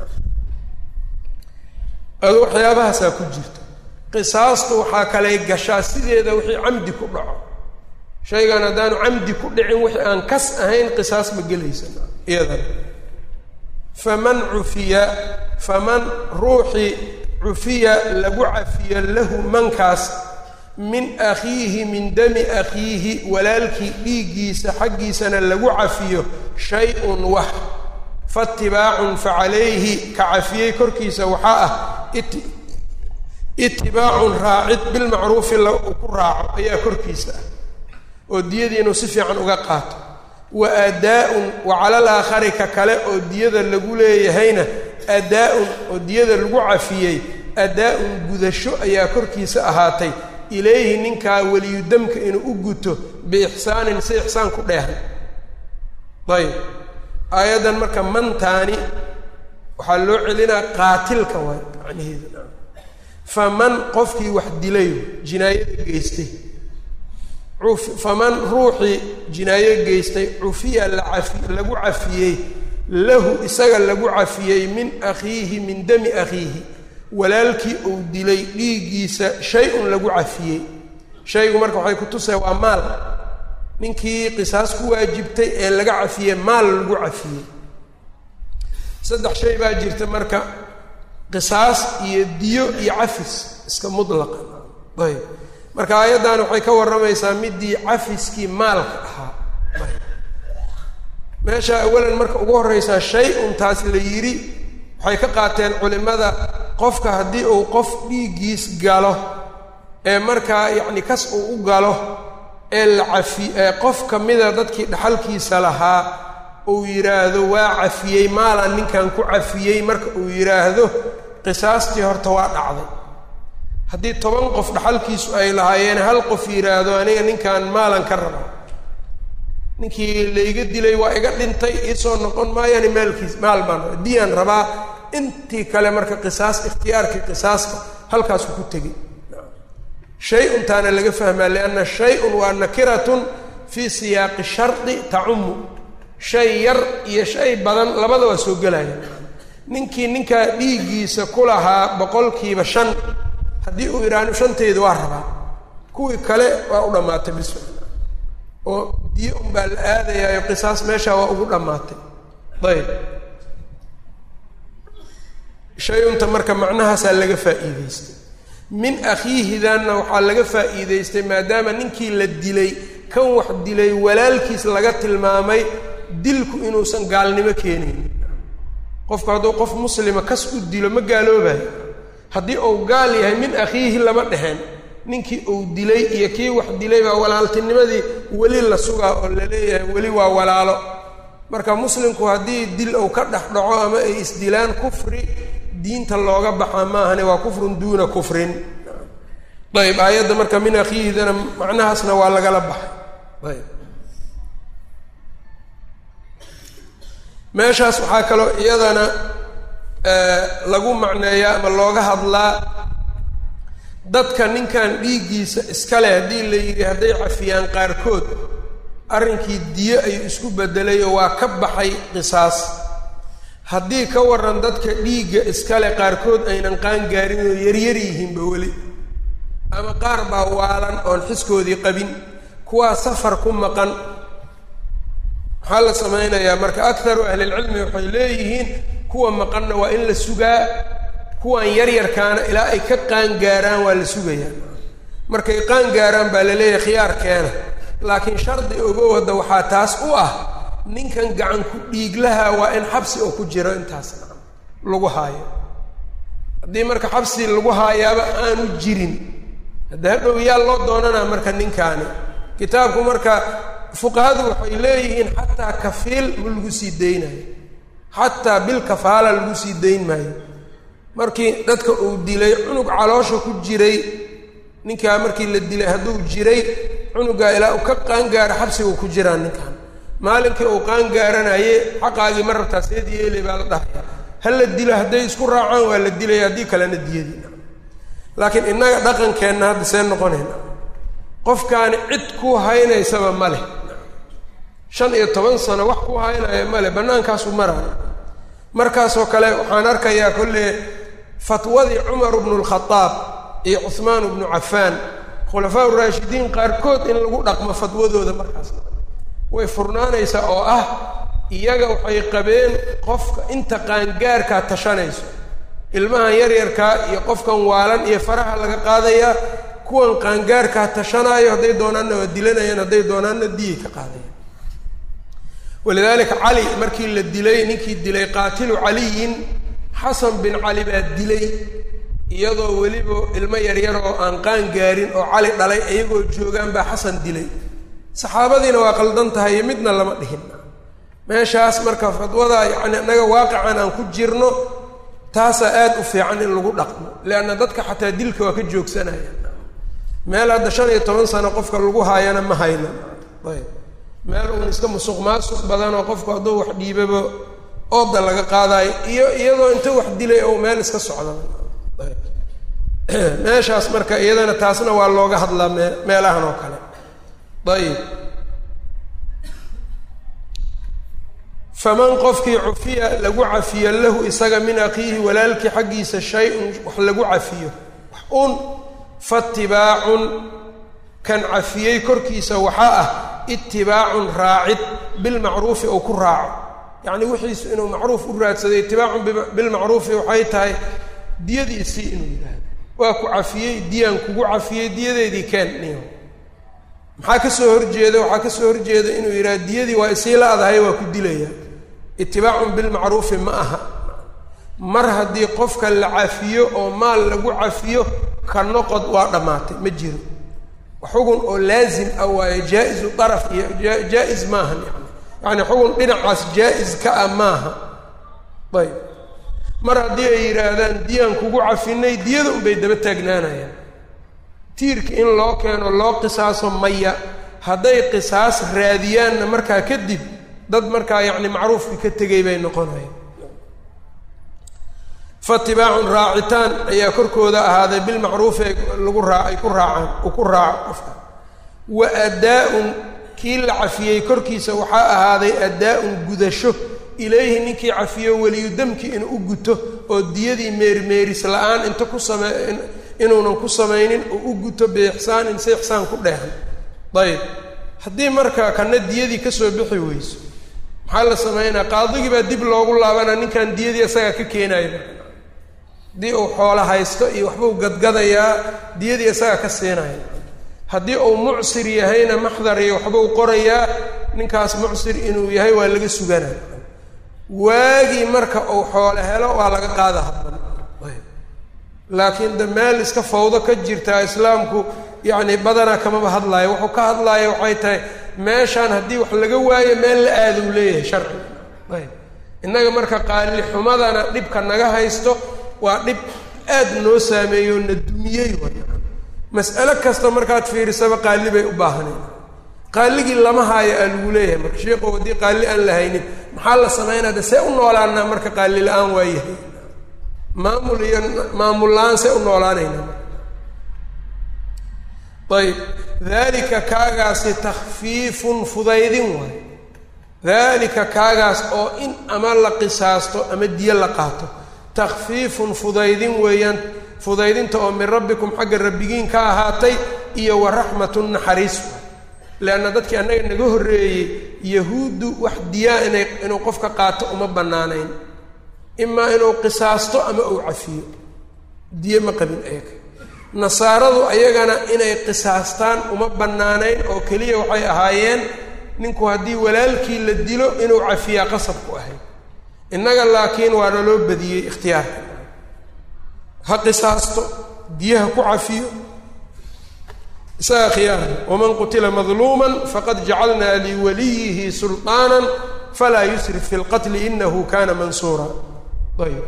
A: ado waxyaabahaasaa ku jirto qisaastu waxaa kalay gashaa sideeda wixii camdi ku dhaco shaygan haddaanu camdi ku dhicin wixii aan kas ahayn qisaas ma gelaysan iyadana faman cufiya faman ruuxii cufiya lagu cafiyo lahu mankaas min akhiihi min dami akhiihi walaalkii dhiiggiisa xaggiisana lagu cafiyo shay-un wax faatibaacun facalayhi ka cafiyey korkiisa waxaa ah itibaacun raacid bilmacruufi uu ku raaco ayaa korkiisa ah oo diyadii inuu si fiican uga qaato wa adaa-un wa calal aakhari ka kale oo diyada lagu leeyahayna adaa-un oo diyada lagu cafiyey adaa-un gudasho ayaa korkiisa ahaatay ilayhi ninkaa weliyudamka inuu u guto biixsaanin si ixsaan ku dheehan ayb aayaddan marka mantaani waxaa loo celinaa qaatilka waay macnaheeda faman qofkii wax dilayo jinaayada geystay faman ruuxii jinaayo geystay cufiya lacafi lagu cafiyey lahu isaga lagu cafiyey min akhiihi min dami akhiihi walaalkii uu dilay dhiiggiisa shay-un lagu cafiyey shaygu marka waxay ku tusay waa maal ninkii qisaas ku waajibtay ee laga cafiyey maal lagu cafiyey saddex shay baa jirta marka qisaas iyo diyo iyo cafis iska mudlaqa ayb marka aayaddan waxay ka warramaysaa midii cafiskii maalka ahaa meesha awalan marka ugu horreysaa shay-un taas la yidhi waxay ka qaateen culimmada qofka haddii uu qof dhiiggiis galo ee markaa yacni kas uu u galo ee la cafi ee qof ka mida dadkii dhaxalkiisa lahaa uu yidhaahdo waa cafiyey maalan ninkan ku cafiyey marka uu yidhaahdo qisaastii horta waa dhacday haddii toban qof dhaxalkiisu ay lahaayeen hal qof yidhaahdo aniga ninkan maalan ka raba ninkii la iga dilay waa iga dhintay iisoo noqon maayani maalkiis maal baan diyaan rabaa intii kale marka qisaas ikhtiyaarkii qisaaska halkaasu ku tegey shay-un taana laga fahmaa lianna shay-un waa nakiratun fii siyaaqi shardi tacumu shay yar iyo shay badan labada waa soo gelaya ninkii ninkaa dhiiggiisa ku lahaa boqolkiiba shan haddii uu idhaahno shanteedu waa rabaa kuwii kale waa u dhammaatay bis oo diyo unbaa la aadayaayo qisaas meeshaa waa ugu dhammaatay ayb shay-unta marka macnahaasaa laga faa'iidaystay min akhiihidanna waxaa laga faa'iidaystay maadaama ninkii la dilay kan wax dilay walaalkiis laga tilmaamay dilku inuusan gaalnimo keenaynin qofku hadduu qof muslima kas u dilo ma gaaloobayo haddii uu gaal yahay min akhiihi lama dheheen ninkii uu dilay iyo kii wax dilay baa walaaltinimadii weli la sugaa oo la leeyahay weli waa walaalo marka muslimku haddii dil uu ka dhex dhaco ama ay isdilaan kufri diinta looga baxa maahane waa kufrun duuna kufrin ayb aayadda marka min akhiihidana macnahaasna waa lagala baxay ayb meeshaas waxaa kaloo iyadana lagu macneeyaa ama looga hadlaa dadka ninkan dhiiggiisa iskale haddii la yidhi hadday cafiyaan qaarkood arrinkii diyo ayuu isku bedelay oo waa ka baxay qisaas haddii ka waran dadka dhiigga iskale qaarkood aynan qaan gaarin oo yaryar yihiinba weli ama qaar baa waalan oon xiskoodii qabin kuwaa safar ku maqan maxaa la samaynayaa marka akharu ahlilcilmi waxay leeyihiin kuwa maqanna waa in la sugaa kuwan yaryarkaana ilaa ay ka qaan gaaraan waa la sugayaa markay qaan gaaraan baa la leeyahay khiyaarkeena laakiin shardi ogow hadda waxaa taas u ah ninkan gacan ku dhiiglaha waa in xabsi oo ku jiro intaas lagu haayo haddii marka xabsi lagu haayaaba aanu jirin hadda hadhow yaa loo doonanaa marka ninkaani kitaabku marka fuqahadu waxay leeyihiin xataa kafiil ma lagu sii daynayo xataa bil kafaala lagu sii dayn maayo markii dadka uu dilay cunug caloosha ku jiray ninkaa markii la dilay hadduu jiray cunugaa ilaa uu ka qaangaaro xabsiga ku jiraa ninkan maalinkii uu qaangaaranaye xaqaagii ma rabtaa seed yeelay baa la dhahaya ha la dilo hadday isku raacaan waa la dilaya haddii kalena diyadiina laakiin innaga dhaqankeenna hadda see noqonayna qofkaani cid ku haynaysaba ma leh shan iyo toban sano wax ku haynaya ma leh bannaankaasu maraya markaasoo kale waxaan arkayaa kolle fatwadii cumar bnu lkhadaab iyo cuhmaan bnu cafaan khulafaa uraashidiin qaarkood in lagu dhaqmo fatwadooda markaas way furnaanaysaa oo ah iyaga waxay qabeen qofka inta qaangaarkaa tashanayso ilmahan yaryarkaa iyo qofkan waalan iyo faraha laga qaadayaa kuwan qaangaarkaa tashanaayo hadday doonaanna waa dilanayaan hadday doonaanna diyay ka qaadayaan walidaalika cali markii la dilay ninkii dilay qaatilu caliyin xasan bin cali baa dilay iyadoo weliba ilmo yaryar oo aan qaan gaarin oo cali dhalay iyagoo joogaan baa xasan dilay saxaabadiina waa qaldan tahay iyo midna lama dhihin meeshaas marka fadwada yacni annaga waaqican aan ku jirno taasaa aada u fiican in lagu dhaqmo leanna dadka xataa dilka waa ka joogsanaya meel hadda shan iyo toban sano qofka lagu haayana ma hayno ayb meel uun iska musuq maasuq badanoo qofku hadduu wax dhiibaba ooda laga qaadaayo iyo iyadoo inta wax dilay oo meel iska socda meeshaas marka iyadana taasna waa looga hadlaa mee meelahan oo kale ayib faman qofkii cufiya lagu cafiyo lahu isaga min akhiihi walaalkii xaggiisa shay-un wax lagu cafiyo wax un faatibaacun kan cafiyey korkiisa waxaa ah itibaacun raacid bilmacruufi ou ku raaco yacni wixiisu inuu macruuf u raadsaday itibaacun bilmacruufi waxay tahay diyadiisii inuu yidhaahdo waa ku cafiyey diyaan kugu cafiyey diyadeedii keen niyo maxaa ka soo horjeeda waxaa ka soo horjeeda inuu yidhahdo diyadii waa isii la-dahay waa ku dilaya itibaacun bilmacruufi ma aha mar haddii qofka la cafiyo oo maal lagu cafiyo ka noqod waa dhammaatay ma jiro xugun oo laazim ah waaye jaa-isu daraf iyo jaa-is maaha yani yacni xugun dhinacaas jaa-is ka ah maaha ayb mar haddii ay yidhaahdaan diyaan kugu cafinay diyada unbay daba taagnaanayaan tiirka in loo keeno loo qisaaso maya hadday qisaas raadiyaanna markaa kadib dad markaa yacni macruufkii ka tegay bay noqonayaan faatibaacun raacitaan ayaa korkooda ahaaday bilmacruufi lagu raa ay ku raacaan uu ku raaco qofka wa adaa-un kii la cafiyey korkiisa waxaa ahaaday adaa-un gudasho ilayhi ninkii cafiyo weliyudamkii inuu u guto oo diyadii meermeeris la-aan inta ku same inuunan ku samaynin oo u guto biixsaanin si ixsaan ku dheehan ayb haddii marka kana diyadii kasoo bixi weyso maxaa la sameynaa qaadigii baa dib loogu laabanaa ninkan diyadii isagaa ka keenaya haddii uu xoolo haysto iyo waxbuu gadgadayaa diyadii isagaa ka siinaya haddii uu mucsir yahayna maxdar iyo waxbuu qorayaa ninkaas mucsir inuu yahay waa laga suganaya waagii marka uu xoolo helo waa laga qaada haddan laakiin de meel iska fawdo ka jirtaa islaamku yacni badanaa kamaba hadlaayo wuxuu ka hadlaaya waxay tahay meeshaan haddii wax laga waayo meel la aada u leeyahay sharciga ayb innaga marka qaali xumadana dhibka naga haysto waa dhib aad noo saameeyo na dumiyey way mas'alo kasta markaad fiirisaba qaali bay u baahaneen qaaligii lama haayo aa lagu leeyahay marka sheekhu haddii qaali aan la haynin maxaa la sameynaa de see u noolaanaa marka qaali la-aan waa yahay maamul iyo maamul laan se u noolaanayna ayb dalika kaagaasi takhfiifun fudaydin waay dalika kaagaas oo in ama la qisaasto ama diyo la qaato takhfiifun fudaydin weeyaan fudaydinta oo min rabbikum xagga rabbigiin ka ahaatay iyo wa raxmatun naxariis leanna dadkii annaga naga horreeyey yahuuddu wax diyaa inay inuu qofka qaato uma bannaanayn imaa inuu qisaasto ama uu cafiyo diyo ma qabin ayaga nasaaradu ayagana inay qisaastaan uma bannaanayn oo keliya waxay ahaayeen ninku haddii walaalkii la dilo inuu cafiyaa qasab ku ahay innaga laakiin waa naloo badiyey ikhtiyaarka ha qisaasto diyaha ku cafiyo isaga khiyaara waman qutila madluuman faqad jacalnaa liwaliyihi sulطaanan falaa yusrif fi lqatli inahu kana mansuura ayb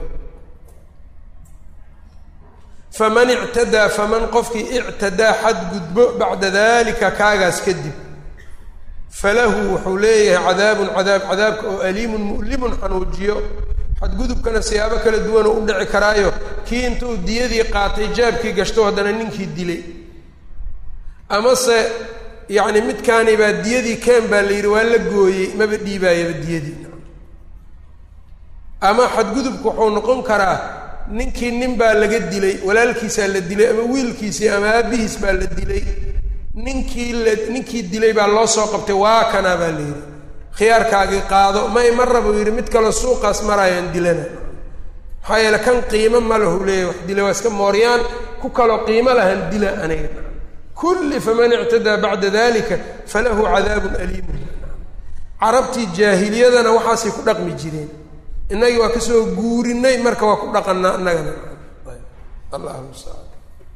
A: faman ictadaa faman qofkii ictadaa xadgudbo bacda dalika kaagaas kadib falahu wuxuu leeyahay cadaabun cadaab cadaabka oo aliimun mu'limun xanuujiyo xadgudubkana siyaabo kala duwan oo u dhici karaayo kii intuu diyadii qaatay jaabkii gashto haddana ninkii dilay amase yacni midkaani baa diyadii keen baa la yidhi waa la gooyey maba dhiibaayaba diyadii ama xadgudubku wuxuu noqon karaa ninkii nin baa laga dilay walaalkiisaa la dilay ama wiilkiisii ama aabihiis baa la dilay ninkii la ninkii dilay baa loo soo qabtay waa kanaa baa la yidhi khiyaarkaagii qaado may marra buu yidhi mid kaloo suuqaas maraayaan dilana maxaa yeele kan qiimo ma lahu leeyahy wax dila waa iska mooryaan ku kaloo qiimo lahan dila aniga kulli faman ictadaa bacda dalika falahu cadaabun aliimun carabtii jaahiliyadana waxaasay ku dhaqmi jireen innagii waa kasoo guurinay marka waa ku dhaqanaa innagana allah mustacaan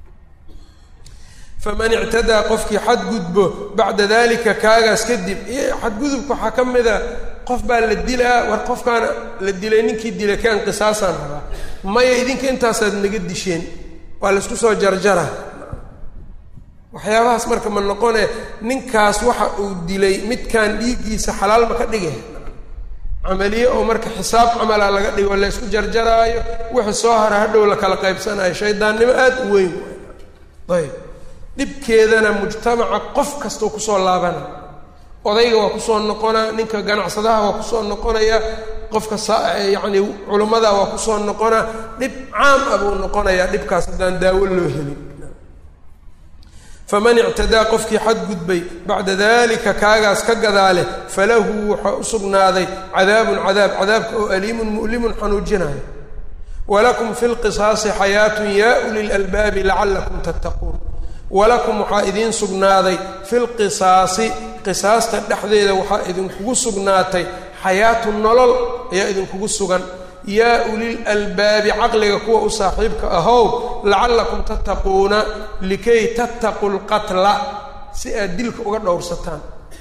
A: faman ictadaa qofkii xadgudbo bacda dalika kaagaas kadib xadgudubka waxaa ka mida qof baa la dilaa war qofkaana la dilay ninkii dilay kaan qisaasaan rabaa maya idinka intaasaad naga disheen waa la isku soo jarjara waxyaabahaas marka ma noqone ninkaas waxa uu dilay midkaan dhiiggiisa xalaal ma ka dhige camaliye oo marka xisaab camala laga dhigo la isku jarjaraayo wixii soo hara hadhow la kala qaybsanayo shaydaannimo aada u weyn ayb dhibkeedana mujtamaca qof kastoo kusoo laabana odayga waa kusoo noqonaa ninka ganacsadaha waa kusoo noqonaya qofka yacni culummada waa kusoo noqonaa dhib caam ah buu noqonayaa dhibkaas haddaan daawo loo helin faman ictadaa qofkii xadgudbay bacda dalika kaagaas ka gadaale falahu waxaa u sugnaaday cadaabun cadaab cadaabka oo aliimun mu'limun xanuujinayo walakum fi lqisaasi xayaatun yaa uli lalbaabi lacallakum tattaquun walakum waxaa idiin sugnaaday fi lqisaasi qisaasta dhexdeeda waxaa idinkugu sugnaatay xayaatu nolol ayaa idinkugu sugan yaa ulil albaabi caqliga kuwa u saaxiibka ahow lacallakum tattaquuna likay tattaqu lqatla si aad dilka uga dhowrsataan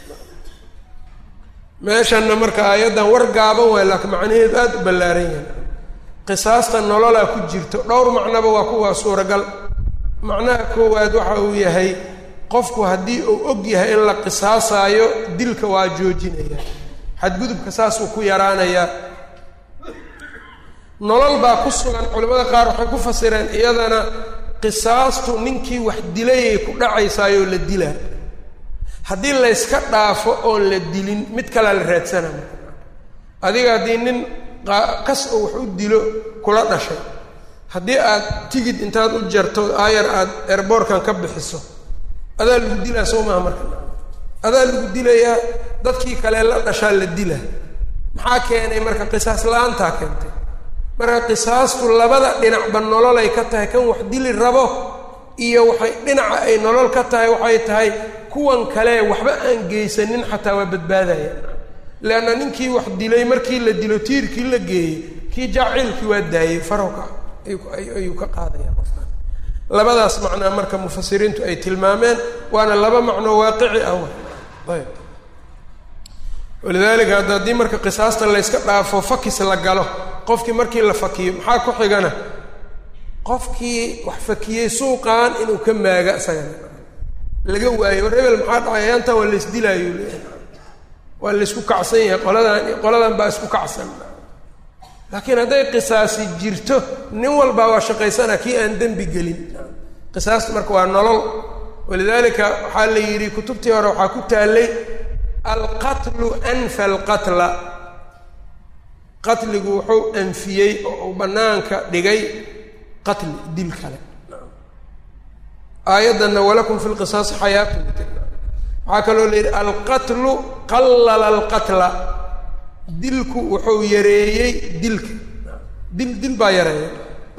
A: meeshanna marka aayaddan war gaaban waay laakiin macnaheedu aada u ballaaran yahay qisaasta nololaa ku jirto dhowr macnaba waa kuwaa suuragal macnaha koowaad waxa uu yahay qofku haddii uu og yahay in la qisaasaayo dilka waa joojinaya xadgudubka saasuu ku yaraanayaa nolol baa ku sugan culimmada qaar waxay ku fasireen iyadana qisaastu ninkii wax dilayay ku dhacaysaayoo la dilaa haddii layska dhaafo oon la dilin mid kalea la raadsanaya adiga haddii nin kas oo wax u dilo kula dhashay haddii aad tigid intaad u jarto aayar aad erboorkan ka bixiso adaa lagu dilaa soo maha marka adaa lagu dilayaa dadkii kale la dhashaa la dilaa maxaa keenay marka qisaas la-aantaa keentay marka qisaastu labada dhinacba nololay ka tahay kan wax dili rabo iyo waxay dhinaca ay nolol ka tahay waxay tahay kuwan kale waxba aan geysanin xataa waa badbaadaya leanna ninkii wax dilay markii la dilo tiirkii la geeyey kii jaaciilkii waa daayey farowka ayuu ka qaadaya qofkan labadaas macnaa marka mufasiriintu ay tilmaameen waana laba macnoo waaqici ah ayb walidaalika hadda haddii marka qisaasta layska dhaafo fakis la galo qofkii markii la fakiyo maxaa ku xigana qofkii wax fakiyey suuqan inuu ka maaga isagana laga waayo war hebel maxaa dhacay ayaantan waa la isdilaayo waa la isku kacsan yahay qoladan qoladan baa isku kacsan laakiin hadday qisaasi jirto nin walba waa shaqaysana kii aan dembi gelin qisaastu marka waa nolol walidaalika waxaa la yidhi kutubtii hore waxaa ku taallay alqatlu anfa alqatla qatligu wuxuu anfiyey oo uu bannaanka dhigay qatli dil kale aayaddanna walakum fi lqisaasi xayaatun waxaa kaloo la yidhi alqatlu qallala alqatla dilku wuxuu yareeyey dilka dil dil baa yareeya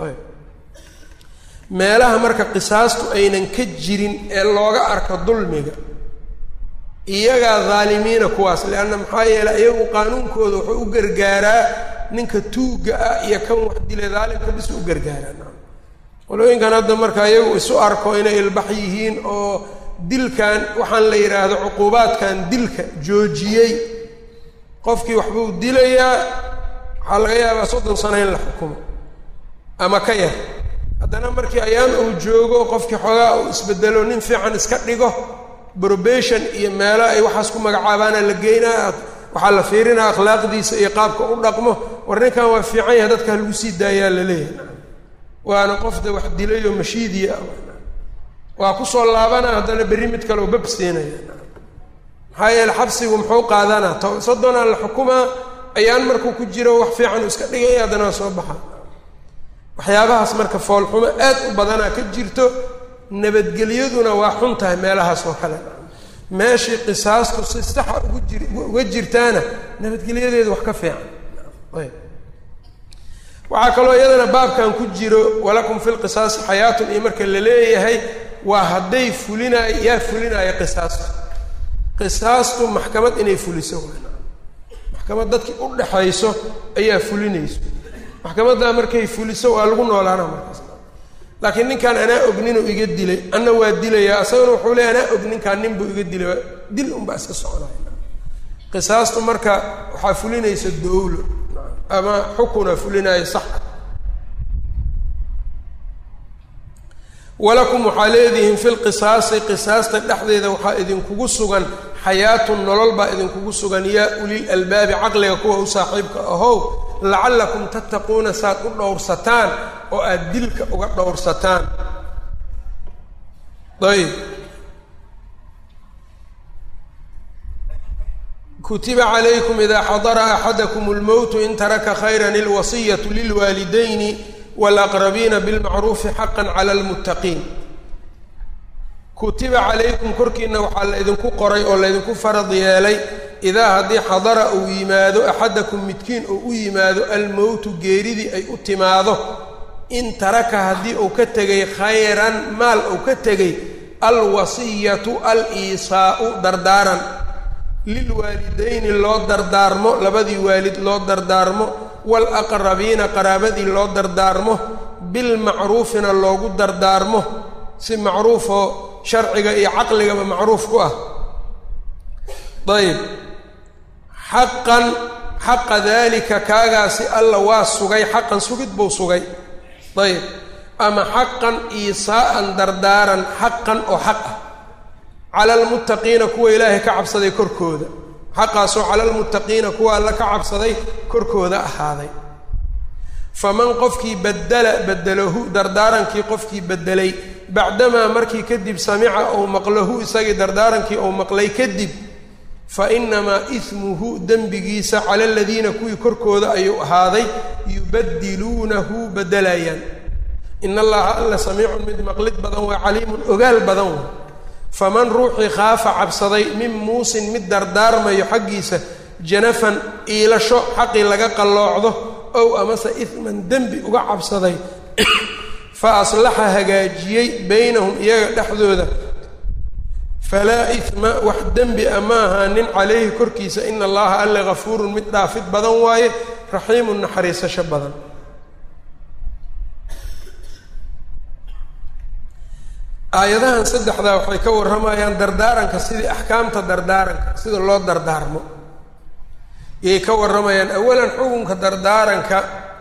A: meelaha marka qisaastu aynan ka jirin ee looga arko dulmiga iyagaa dhaalimiina kuwaas leanna maxaa yeelay iyagu qaanuunkooda wuxuu u gargaaraa ninka tuugga ah iyo kan wax dilay dhaalimka bis u gargaaraa qolooyinkan hadda marka iyagu isu arko inay ilbax yihiin oo dilkan waxaan la yidhaahdo cuquubaadkan dilka joojiyey qofkii waxbuu dilayaa waxaa laga yaabaa soddon sano in la xukumo ama ka yar haddana markii ayaan uu joogo qofkii xoogaa uu isbedelo nin fiican iska dhigo probation iyo meelo ay waxaas ku magacaabaana la geynaa waxaa la fiirinaa akhlaaqdiisa iyo qaabka u dhaqmo war ninkan waa fiican yahay dadka lagu sii daayaa la leeyahay waana qofda wax dilayoo mashiidiya waa kusoo laabana haddana berri mid kale oo babseenaya maxaa yeele xabsigu muxuu qaadanaa to soddonaa la xukumaa ayaan markuu ku jiro wax fiican uu iska dhigaya haddana soo baxa waxyaabahaas marka foolxumo aad u badanaa ka jirto nabadgelyaduna waa xun tahay meelahaas oo kale meeshii qisaastu si saxa ugu jir uga jirtaana nabadgelyadeedu wax ka fiican ayb waxaa kaloo iyadana baabkan ku jiro walakum fi lqisaasi xayaatun iyo marka la leeyahay waa hadday fulinaay yaa fulinaya qisaastu qisaastu maxkamad inay fuliso maxkamad dadkii u dhaxayso ayaa fulinayso maxkamaddaa markay fuliso waa lagu noolaana markaas laakiin ninkaan anaa og ninuu iga dilay anna waa dilayaa isaguna wuxuu leey anaa og ninkaan nin buu iga dilay dil unbaa iska soconaya qisaastu marka waxaa fulinaysa dowlo ama xukuna fulinaayo sax walakum waxaa leedihiin fi lqisaasi qisaasta dhexdeeda waxaa idinkugu sugan xayaatun nolol baa idinkugu sugan yaa ulil albaabi caqliga kuwa u saaxiibka ahow lacallakum tattaquuna saad u dhowrsataan oo aad dilka uga dhowrsataan ayb kutiba calaykum idaa xadara axadakum اlmowtu in taraka khayran ilwasiyatu lilwaalidayni wاlaqrabiina bilmacruufi xaqa cala lmuttaqiin kutiba calaykum korkiina waxaa la idinku qoray oo laydinku farad yeelay idaa haddii xadara uu yimaado axadakum midkiin uu u yimaado almowtu geeridii ay u timaado in taraka haddii uu ka tegay khayran maal uu ka tegay alwasiyatu al-iisaa'u dardaaran lilwaalidayni loo dardaarmo labadii waalid loo dardaarmo waalaqrabiina qaraabadii loo dardaarmo bilmacruufina loogu dardaarmo si macruufoo sharciga iyo caqligaba macruuf ku ah ayb xaqan xaqa daalika kaagaasi alla waa sugay xaqan sugid buu sugay ayb ama xaqan iisaa'an dardaaran xaqan oo xaq ah cala almuttaqiina kuwa ilaahay ka cabsaday korkooda xaqaasoo cala almuttaqiina kuwa alla ka cabsaday korkooda ahaaday faman qofkii badala bedelahu dardaarankii qofkii bedelay bacdamaa markii kadib samica ou maqlahu isagii dardaarankii ou maqlay kadib fa inamaa ismuhu dembigiisa cala aladiina kuwii korkooda ayuu ahaaday yubadiluunahu bedelayaan in allaha alla samiicun mid maqlid badan waa caliimun ogaal badan waa faman ruuxii khaafa cabsaday min muusin mid dardaarmayo xaggiisa janafan iilasho xaqii laga qalloocdo ow amase isman dembi uga cabsaday fa aslaxa hagaajiyey baynahum iyaga dhexdooda falaa isma wax dembi a ma ahaanin calayhi korkiisa ina allaha alle gafuurun mid dhaafid badan waaye raxiimun naxariisasho badan aayadahan saddexdaa waxay ka warramayaan dardaaranka sidii axkaamta dardaaranka sida loo dardaarmo yay ka warramayaan awalan xukunka dardaaranka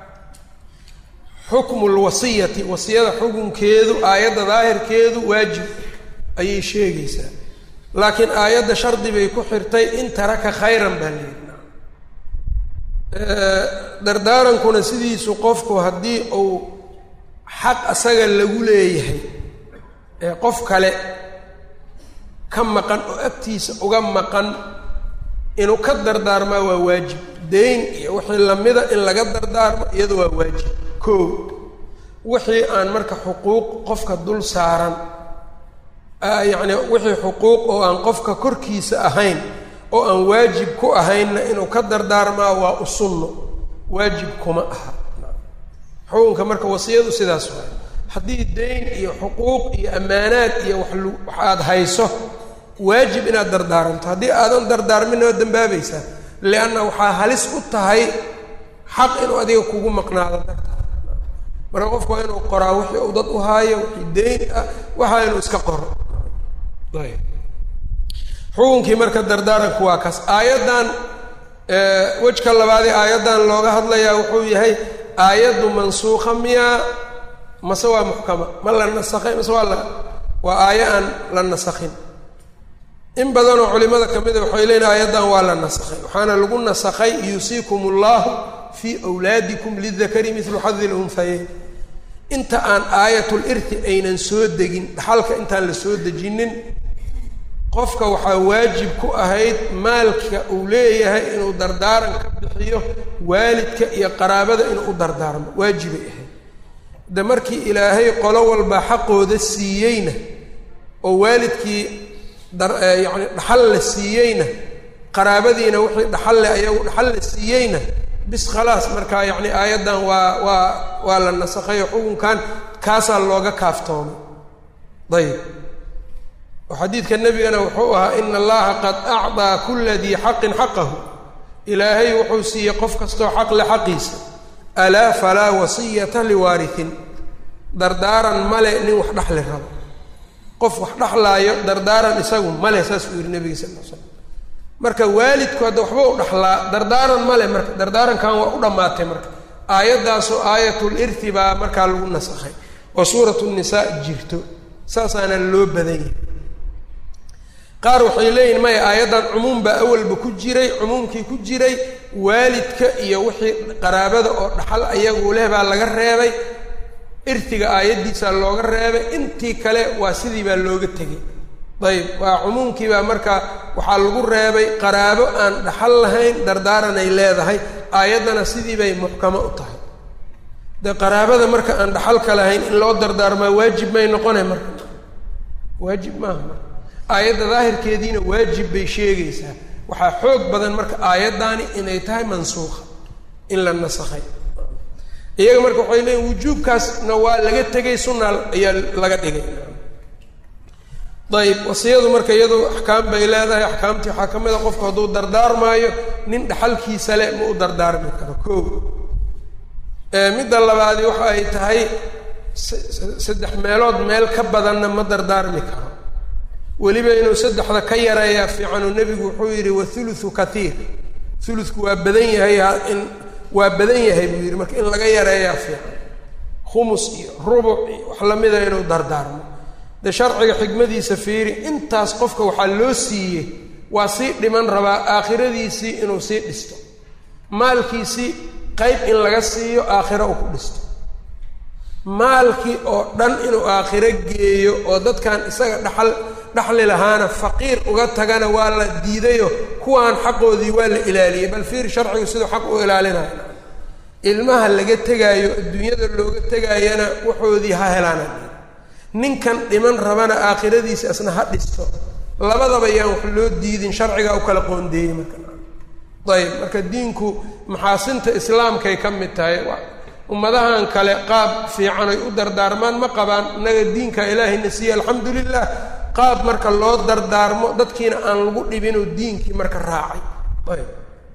A: xukmu lwasiyati wasiyada xukunkeedu aayadda daahirkeedu waajib ayay sheegaysaa laakiin aayadda shardi bay ku xirtay in taraka khayran baa leedna dardaarankuna sidiisu qofku haddii uu xaq asaga lagu leeyahay ee qof kale ka maqan oo agtiisa uga maqan inuu ka dardaarmaa waa waajib dayn iyo wixii lamida in laga dardaarmo iyada waa waajib koo wixii aan marka xuquuq qofka dul saaran yacni wixii xuquuq oo aan qofka korkiisa ahayn oo aan waajib ku ahaynna inuu ka dardaarmaa waa u sunno waajib kuma aha xukunka marka wasiyadu sidaas waay haddii dayn iyo xuquuq iyo ammaanaad iyo wax wax aada hayso waajib inaad dardaaranto haddii aadan dardaarmin waa dambaabaysaa lianna waxaa halis u tahay xaq inuu adiga kugu maqnaado dartaa marka qofku waa inuu qoraa wixii uu dad u haayo wixii dayn ah waxaa inuu iska qoro ayb xukunkii marka dardaaranku waa kaas aayaddan wejka labaadee aayaddan looga hadlayaa wuxuu yahay aayaddu mansuuqa miyaa mase waa muxkama ma la nasakhay mase waa la waa aayo aan la nasakhin in badanoo culimada ka mida waxay leeyihin aayaddan waa la nasakhay waxaana lagu nasakhay yuusiikum ullahu fii wlaadikum lidakari midlu xadi lunhayeyn inta aan aayatul irti aynan soo degin dhaxalka intaan la soo dejinin qofka waxaa waajib ku ahayd maalka uu leeyahay inuu dardaaran ka bixiyo waalidka iyo qaraabada inuu u dardaarmo waajibay ahayd de markii ilaahay qolo walba xaqooda siiyeyna oo waalidkii yacni dhaxal la siiyeyna qaraabadiina wixii dhaxal le ayagu dhaxal la siiyeyna bis khalaas markaa yacni aayaddan waa waa waa la nasakhayo xukunkan kaasaa looga kaaftoomay dayib oo xadiidka nebigana wuxuu ahaa ina allaha qad acdaa kula dii xaqin xaqahu ilaahay wuxuu siiyey qof kastoo xaq le xaqiisa alaa falaa wasiyata liwaarihin dardaaran male nin wax dhaxli rabo qof wax dhaxlaayo dardaaran isagu male saas uu yihi nebiga sal l slam marka waalidku hadda waxba u dhaxlaa dardaaran male marka dardaarankan waa u dhammaatay marka aayaddaasoo aayatul irti baa markaa lagu nasakhay oo suuratu nisaa jirto saasaana loo badan yahay qaar waxay leeyihin maya aayaddan cumuum baa awalba ku jiray cumuumkii ku jiray waalidka iyo wixii qaraabada oo dhaxal ayagu leh baa laga reebay irtiga aayaddiisaa looga reebay intii kale waa sidii baa looga tegay dayib waa cumuumkii baa marka waxaa lagu reebay qaraabo aan dhaxal lahayn dardaaran ay leedahay aayaddana sidii bay muxkamo u tahay dee qaraabada marka aan dhaxalka lahayn in loo dardaarmaa waajib may noqonay marka waajib maaha marka aayadda daahirkeediina waajib bay sheegaysaa waxaa xoog badan marka aayaddaani inay tahay mansuuqa in la nasakhay iyaga marka waxay leeyiin wujuubkaasna waa laga tegay sunna ayaa laga dhigay dayib wasiyadu marka iyadu axkaam bay leedahay axkaamtii waxaa ka mid a qofku hadduu dardaarmaayo nin dhaxalkiisa le ma u dardaarmi karo koo midda labaadi waxa ay tahay saddex meelood meel ka badanna ma dardaarmi karo weliba inuu saddexda ka yareeyaa fiicanoo nebigu wuxuu yidhi wathuluthu katiir huludku waa badan yahay in waa badan yahay buu yidhi marka in laga yareeyaa fiican khumus iyo rubuc iyo wax lamida inuu dardaarmo de sharciga xikmadiisa fiiri intaas qofka waxaa loo siiyey waa sii dhiman rabaa aakhiradiisii inuu sii dhisto maalkiisii qayb in laga siiyo aakhiro uu ku dhisto maalkii oo dhan inuu aakhiro geeyo oo dadkan isaga dhaxal dhaxli lahaana faqiir uga tagana waa la diidayo kuwaan xaqoodii waa la ilaaliyey bal fiir sharcigu siduu xaq u ilaalinayo ilmaha laga tegaayo adduunyada looga tegaayana waxoodii ha helaana ninkan dhiman rabana aakhiradiisa isna ha dhisto labadaba yaan wax loo diidin sharcigaa u kala qoondeeyey marka ayib marka diinku maxaasinta islaamkay ka mid tahay ummadahan kale qaab fiican ay u dardaarmaan ma qabaan innaga diinka ilaahayna siiye alxamdu lilah qaab marka loo dardaarmo dadkiina aan lagu dhibinoo diinkii marka raacay ayb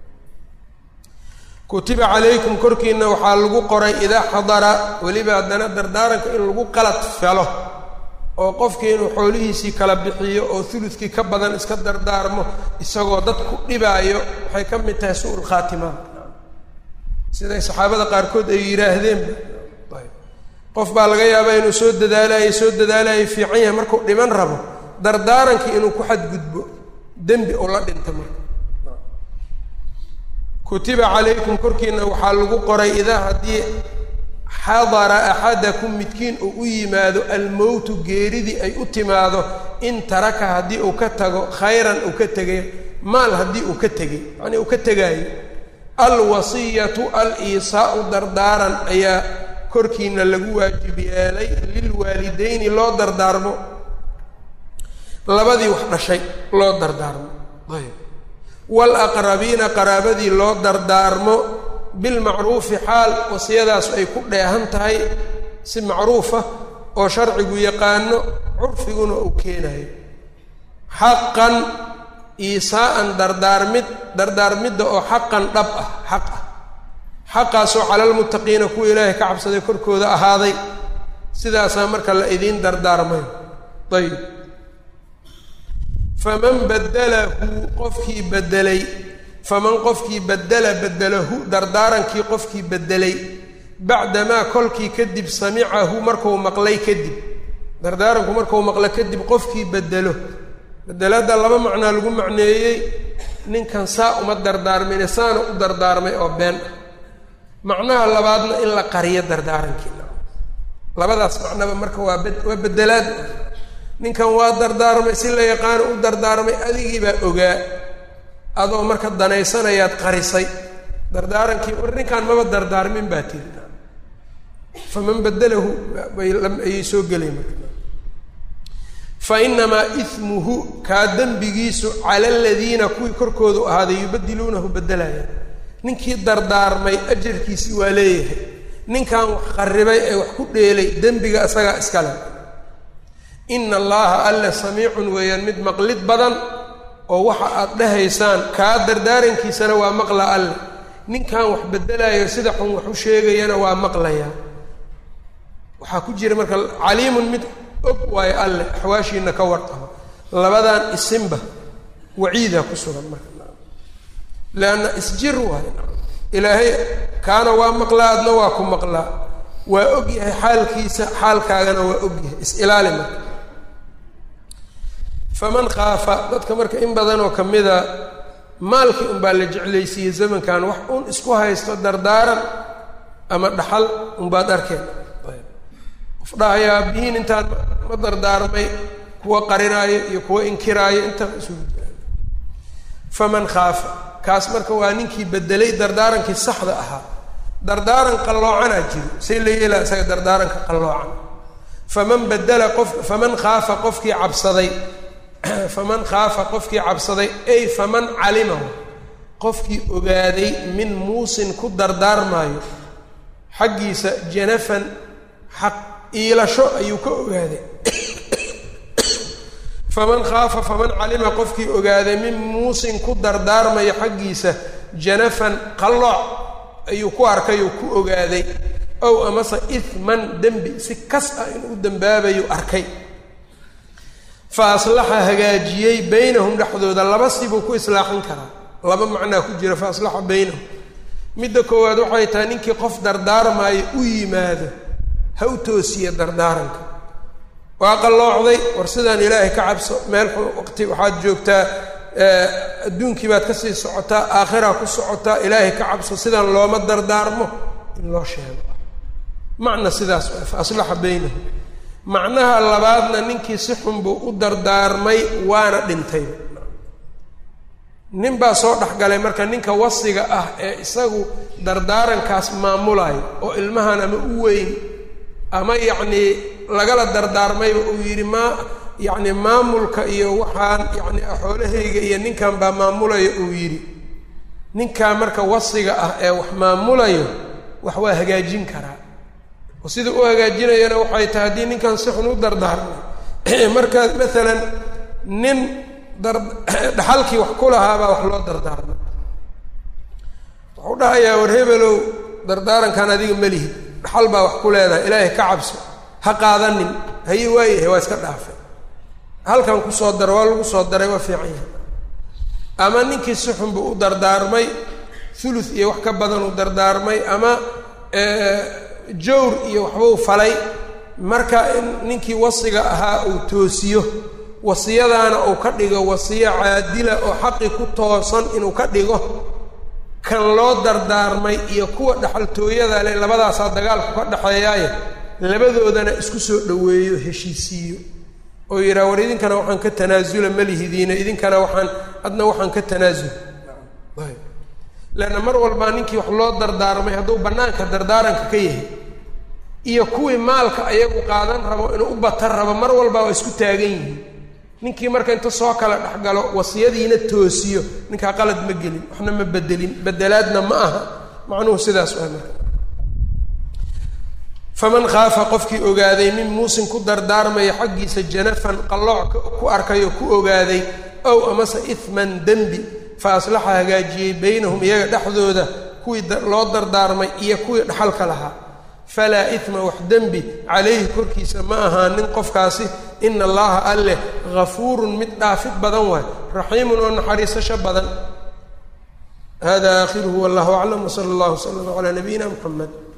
A: kutiba calaykum korkiina waxaa lagu qoray idaa xadara weliba haddana dardaaranka in lagu qalad felo oo qofkii inuu xoolihiisii kala bixiyo oo huludkii ka badan iska dardaarmo isagoo dad ku dhibaayo waxay ka mid tahay su-ul khaatima siday saxaabada qaarkood ay yidhaahdeenba ayb qof baa laga yaabaa inuu soo dadaalayo soo dadaalayo fiican yahay markuu dhiman rabo dardaarankii inuu ku xadgudbo dembi oo la dhinto marka kutiba calaykum korkiina waxaa lagu qoray idaa haddii xadara axadakum midkiin uu u yimaado almowtu geeridii ay u timaado in taraka haddii uu ka tago khayran uu ka tegay maal haddii uu ka tegay yacnii uu ka tegaayo alwasiyatu al-iisaa'u dardaaran ayaa korkiina lagu waajib yeelay lilwaalidayni loo dardaarmo labadii wax dhashay loo dardaarmo ayb waalaqrabiina qaraabadii loo dardaarmo bilmacruufi xaal wasiyadaas ay ku dheehan tahay si macruufa oo sharcigu yaqaano curfiguna uu keenayo xaqan iisaa'an dardaarmid dardaarmidda oo xaqan dhab ah xaq ah xaqaasoo calalmuttaqiina kuwa ilaahay ka cabsaday korkooda ahaaday sidaasaa marka la idiin dardaarmay ayb faman badalahu qofkii bedelay faman qofkii badala badalahu dardaarankii qofkii bedelay bacdamaa kolkii kadib samicahu markuu maqlay kadib dardaaranku markuu maqlo kadib qofkii bedelo bedelada laba macnaa lagu macneeyey ninkan saa uma dardaarmine saana u dardaarmay oo been ah macnaha labaadna in la qariyo dardaarankiina labadaas macnaba marka waa waa bedelaad ninkan waa dardaarmay si la yaqaano u dardaarmay adigii baa ogaa adoo marka danaysanayaad qarisay dardaarankii war ninkaan maba dardaarmin baa tiri faman badalahu ayay soo gelay marka fa inamaa ismuhu kaa dembigiisu cala aladiina kuwii korkoodu ahaaday yubadiluunahu bedelaya ninkii dardaarmay ajarkiisi waa leeyahay ninkan wax qarribay ee wax ku dheelay dembiga isagaa iskale ina allaha alla samiicun weeyaan mid maqlid badan oo waxa aad dhahaysaan kaa dardaarankiisana waa maqla alle ninkan wax bedelayo sida xun wax u sheegayana waa maqlayaa waxaa ku jira marka caliimun mid og waayo alle axwaashiina ka warqabo labadan isimba waciida ku sugan marka leanna isjir waayo ilaahay kaana waa maqlaa adna waa ku maqlaa waa og yahay xaalkiisa xaalkaagana waa og yahay is-ilaali marka faman khaafa dadka marka in badan oo ka mida maalkii unbaa la jeclaysiiyey zamankan wax un isku haysto dardaaran ama dhaxal unbaad arkeen qof dhahayaa bihiin intaan ma dardaarmay kuwa qarinaayo iyo kuwa inkiraayo intaan isugu jiraan faman khaafa kaas marka waa ninkii bedelay dardaarankii saxda ahaa dardaaran qalloocanaa jiro say la yeelaa isaga dardaaranka qalloocan faman badala qof faman khaafa qofkii cabsaday faman khaafa qofkii cabsaday ay faman calimahu qofkii ogaaday min muusin ku dardaarmaayo xaggiisa janafan xaq iilasho ayuu ka ogaaday faman khaafa faman calima qofkii ogaaday min muusin ku dardaarmayo xaggiisa janafan qallooc ayuu ku arkay oo ku ogaaday ow amase ihman dembi si kas ah inuu dembaabayu arkay fa aslaxa hagaajiyey baynahum dhexdooda laba sibuu ku islaaxin karaa laba macnaa ku jira fa aslaxa baynahum midda koowaad waxay tahay ninkii qof dardaarmaayo u yimaado ha u toosiya dardaaranka waa qalloocday war sidaan ilaahay ka cabso meel waqti waxaad joogtaa adduunkii baad ka sii socotaa aakhiraa ku socotaa ilaahay ka cabso sidaan looma dardaarmo in loo sheego macna sidaas waa fa aslaxa baynahum macnaha labaadna ninkii si xun buu u dardaarmay waana dhintay nin baa soo dhexgalay marka ninka wasiga ah ee isagu dardaarankaas maamulayo oo ilmahan ama u weyn ama yacnii lagala dardaarmayba uu yidhi maa yacni maamulka iyo waxaan yacni xoolahayga iyo ninkan baa maamulayo uu yidhi ninkaa marka wasiga ah ee wax maamulayo wax waa hagaajin karaa oo sida u hagaajinayana waxay tahay haddii ninkan si xun u dardaarmay markaa maalan nin dar dhaxalkii wax ku lahaabaa wax loo dardaarmay wuxuu dhahayaa war hebelow dardaarankan adiga melihid dhaxal baa wax ku leedahay ilaahay ka cabso ha qaadanin haye waayahay waa iska dhaafay halkan kusoo daro waa lagu soo daray waa fiican yahay ama ninkii si xun buu u dardaarmay thuluth iyo wax ka badan uu dardaarmay ama jawr iyo waxbuu falay marka in ninkii wasiga ahaa uu toosiyo wasiyadaana uu ka dhigo wasiyo caadila oo xaqi ku toosan inuu ka dhigo kan loo dardaarmay iyo kuwa dhaxaltooyada leh labadaasaa dagaalku ka dhexeeyaaye labadoodana isku soo dhoweeyo heshiisiiyo oo yidhaha war idinkana waxaan ka tanaasula malihidiina idinkana waxaan adna waxaan ka tanaasul leanna mar walbaa ninkii wax loo dardaarmay hadduu bannaanka dardaaranka ka yahay iyo kuwii maalka ayagu qaadan rabo inuu u batan rabo mar walbaa waa isku taagan yihiin ninkii marka inta soo kala dhexgalo wasiyadiina toosiyo ninkaa qalad ma gelin waxna ma bedelin bedelaadna ma aha macnuhu sidaas waa marka faman khaafa qofkii ogaaday min muusin ku dardaarmaya xaggiisa janafan qallooc ku arkay oo ku ogaaday ow amase ihman dembi fa aslaxa hagaajiyey baynahum iyaga dhexdooda kuwii loo dardaarmay iyo kuwii dhaxalka lahaa falaa ihma wax dembi calayhi korkiisa ma ahaanin qofkaasi ina allaha alleh gafuurun mid dhaafid badan waay raxiimun oo naxariisasho badan hada aakhiruhu wallahu aclam wsala allahu wslam calaa nabiyina muxamed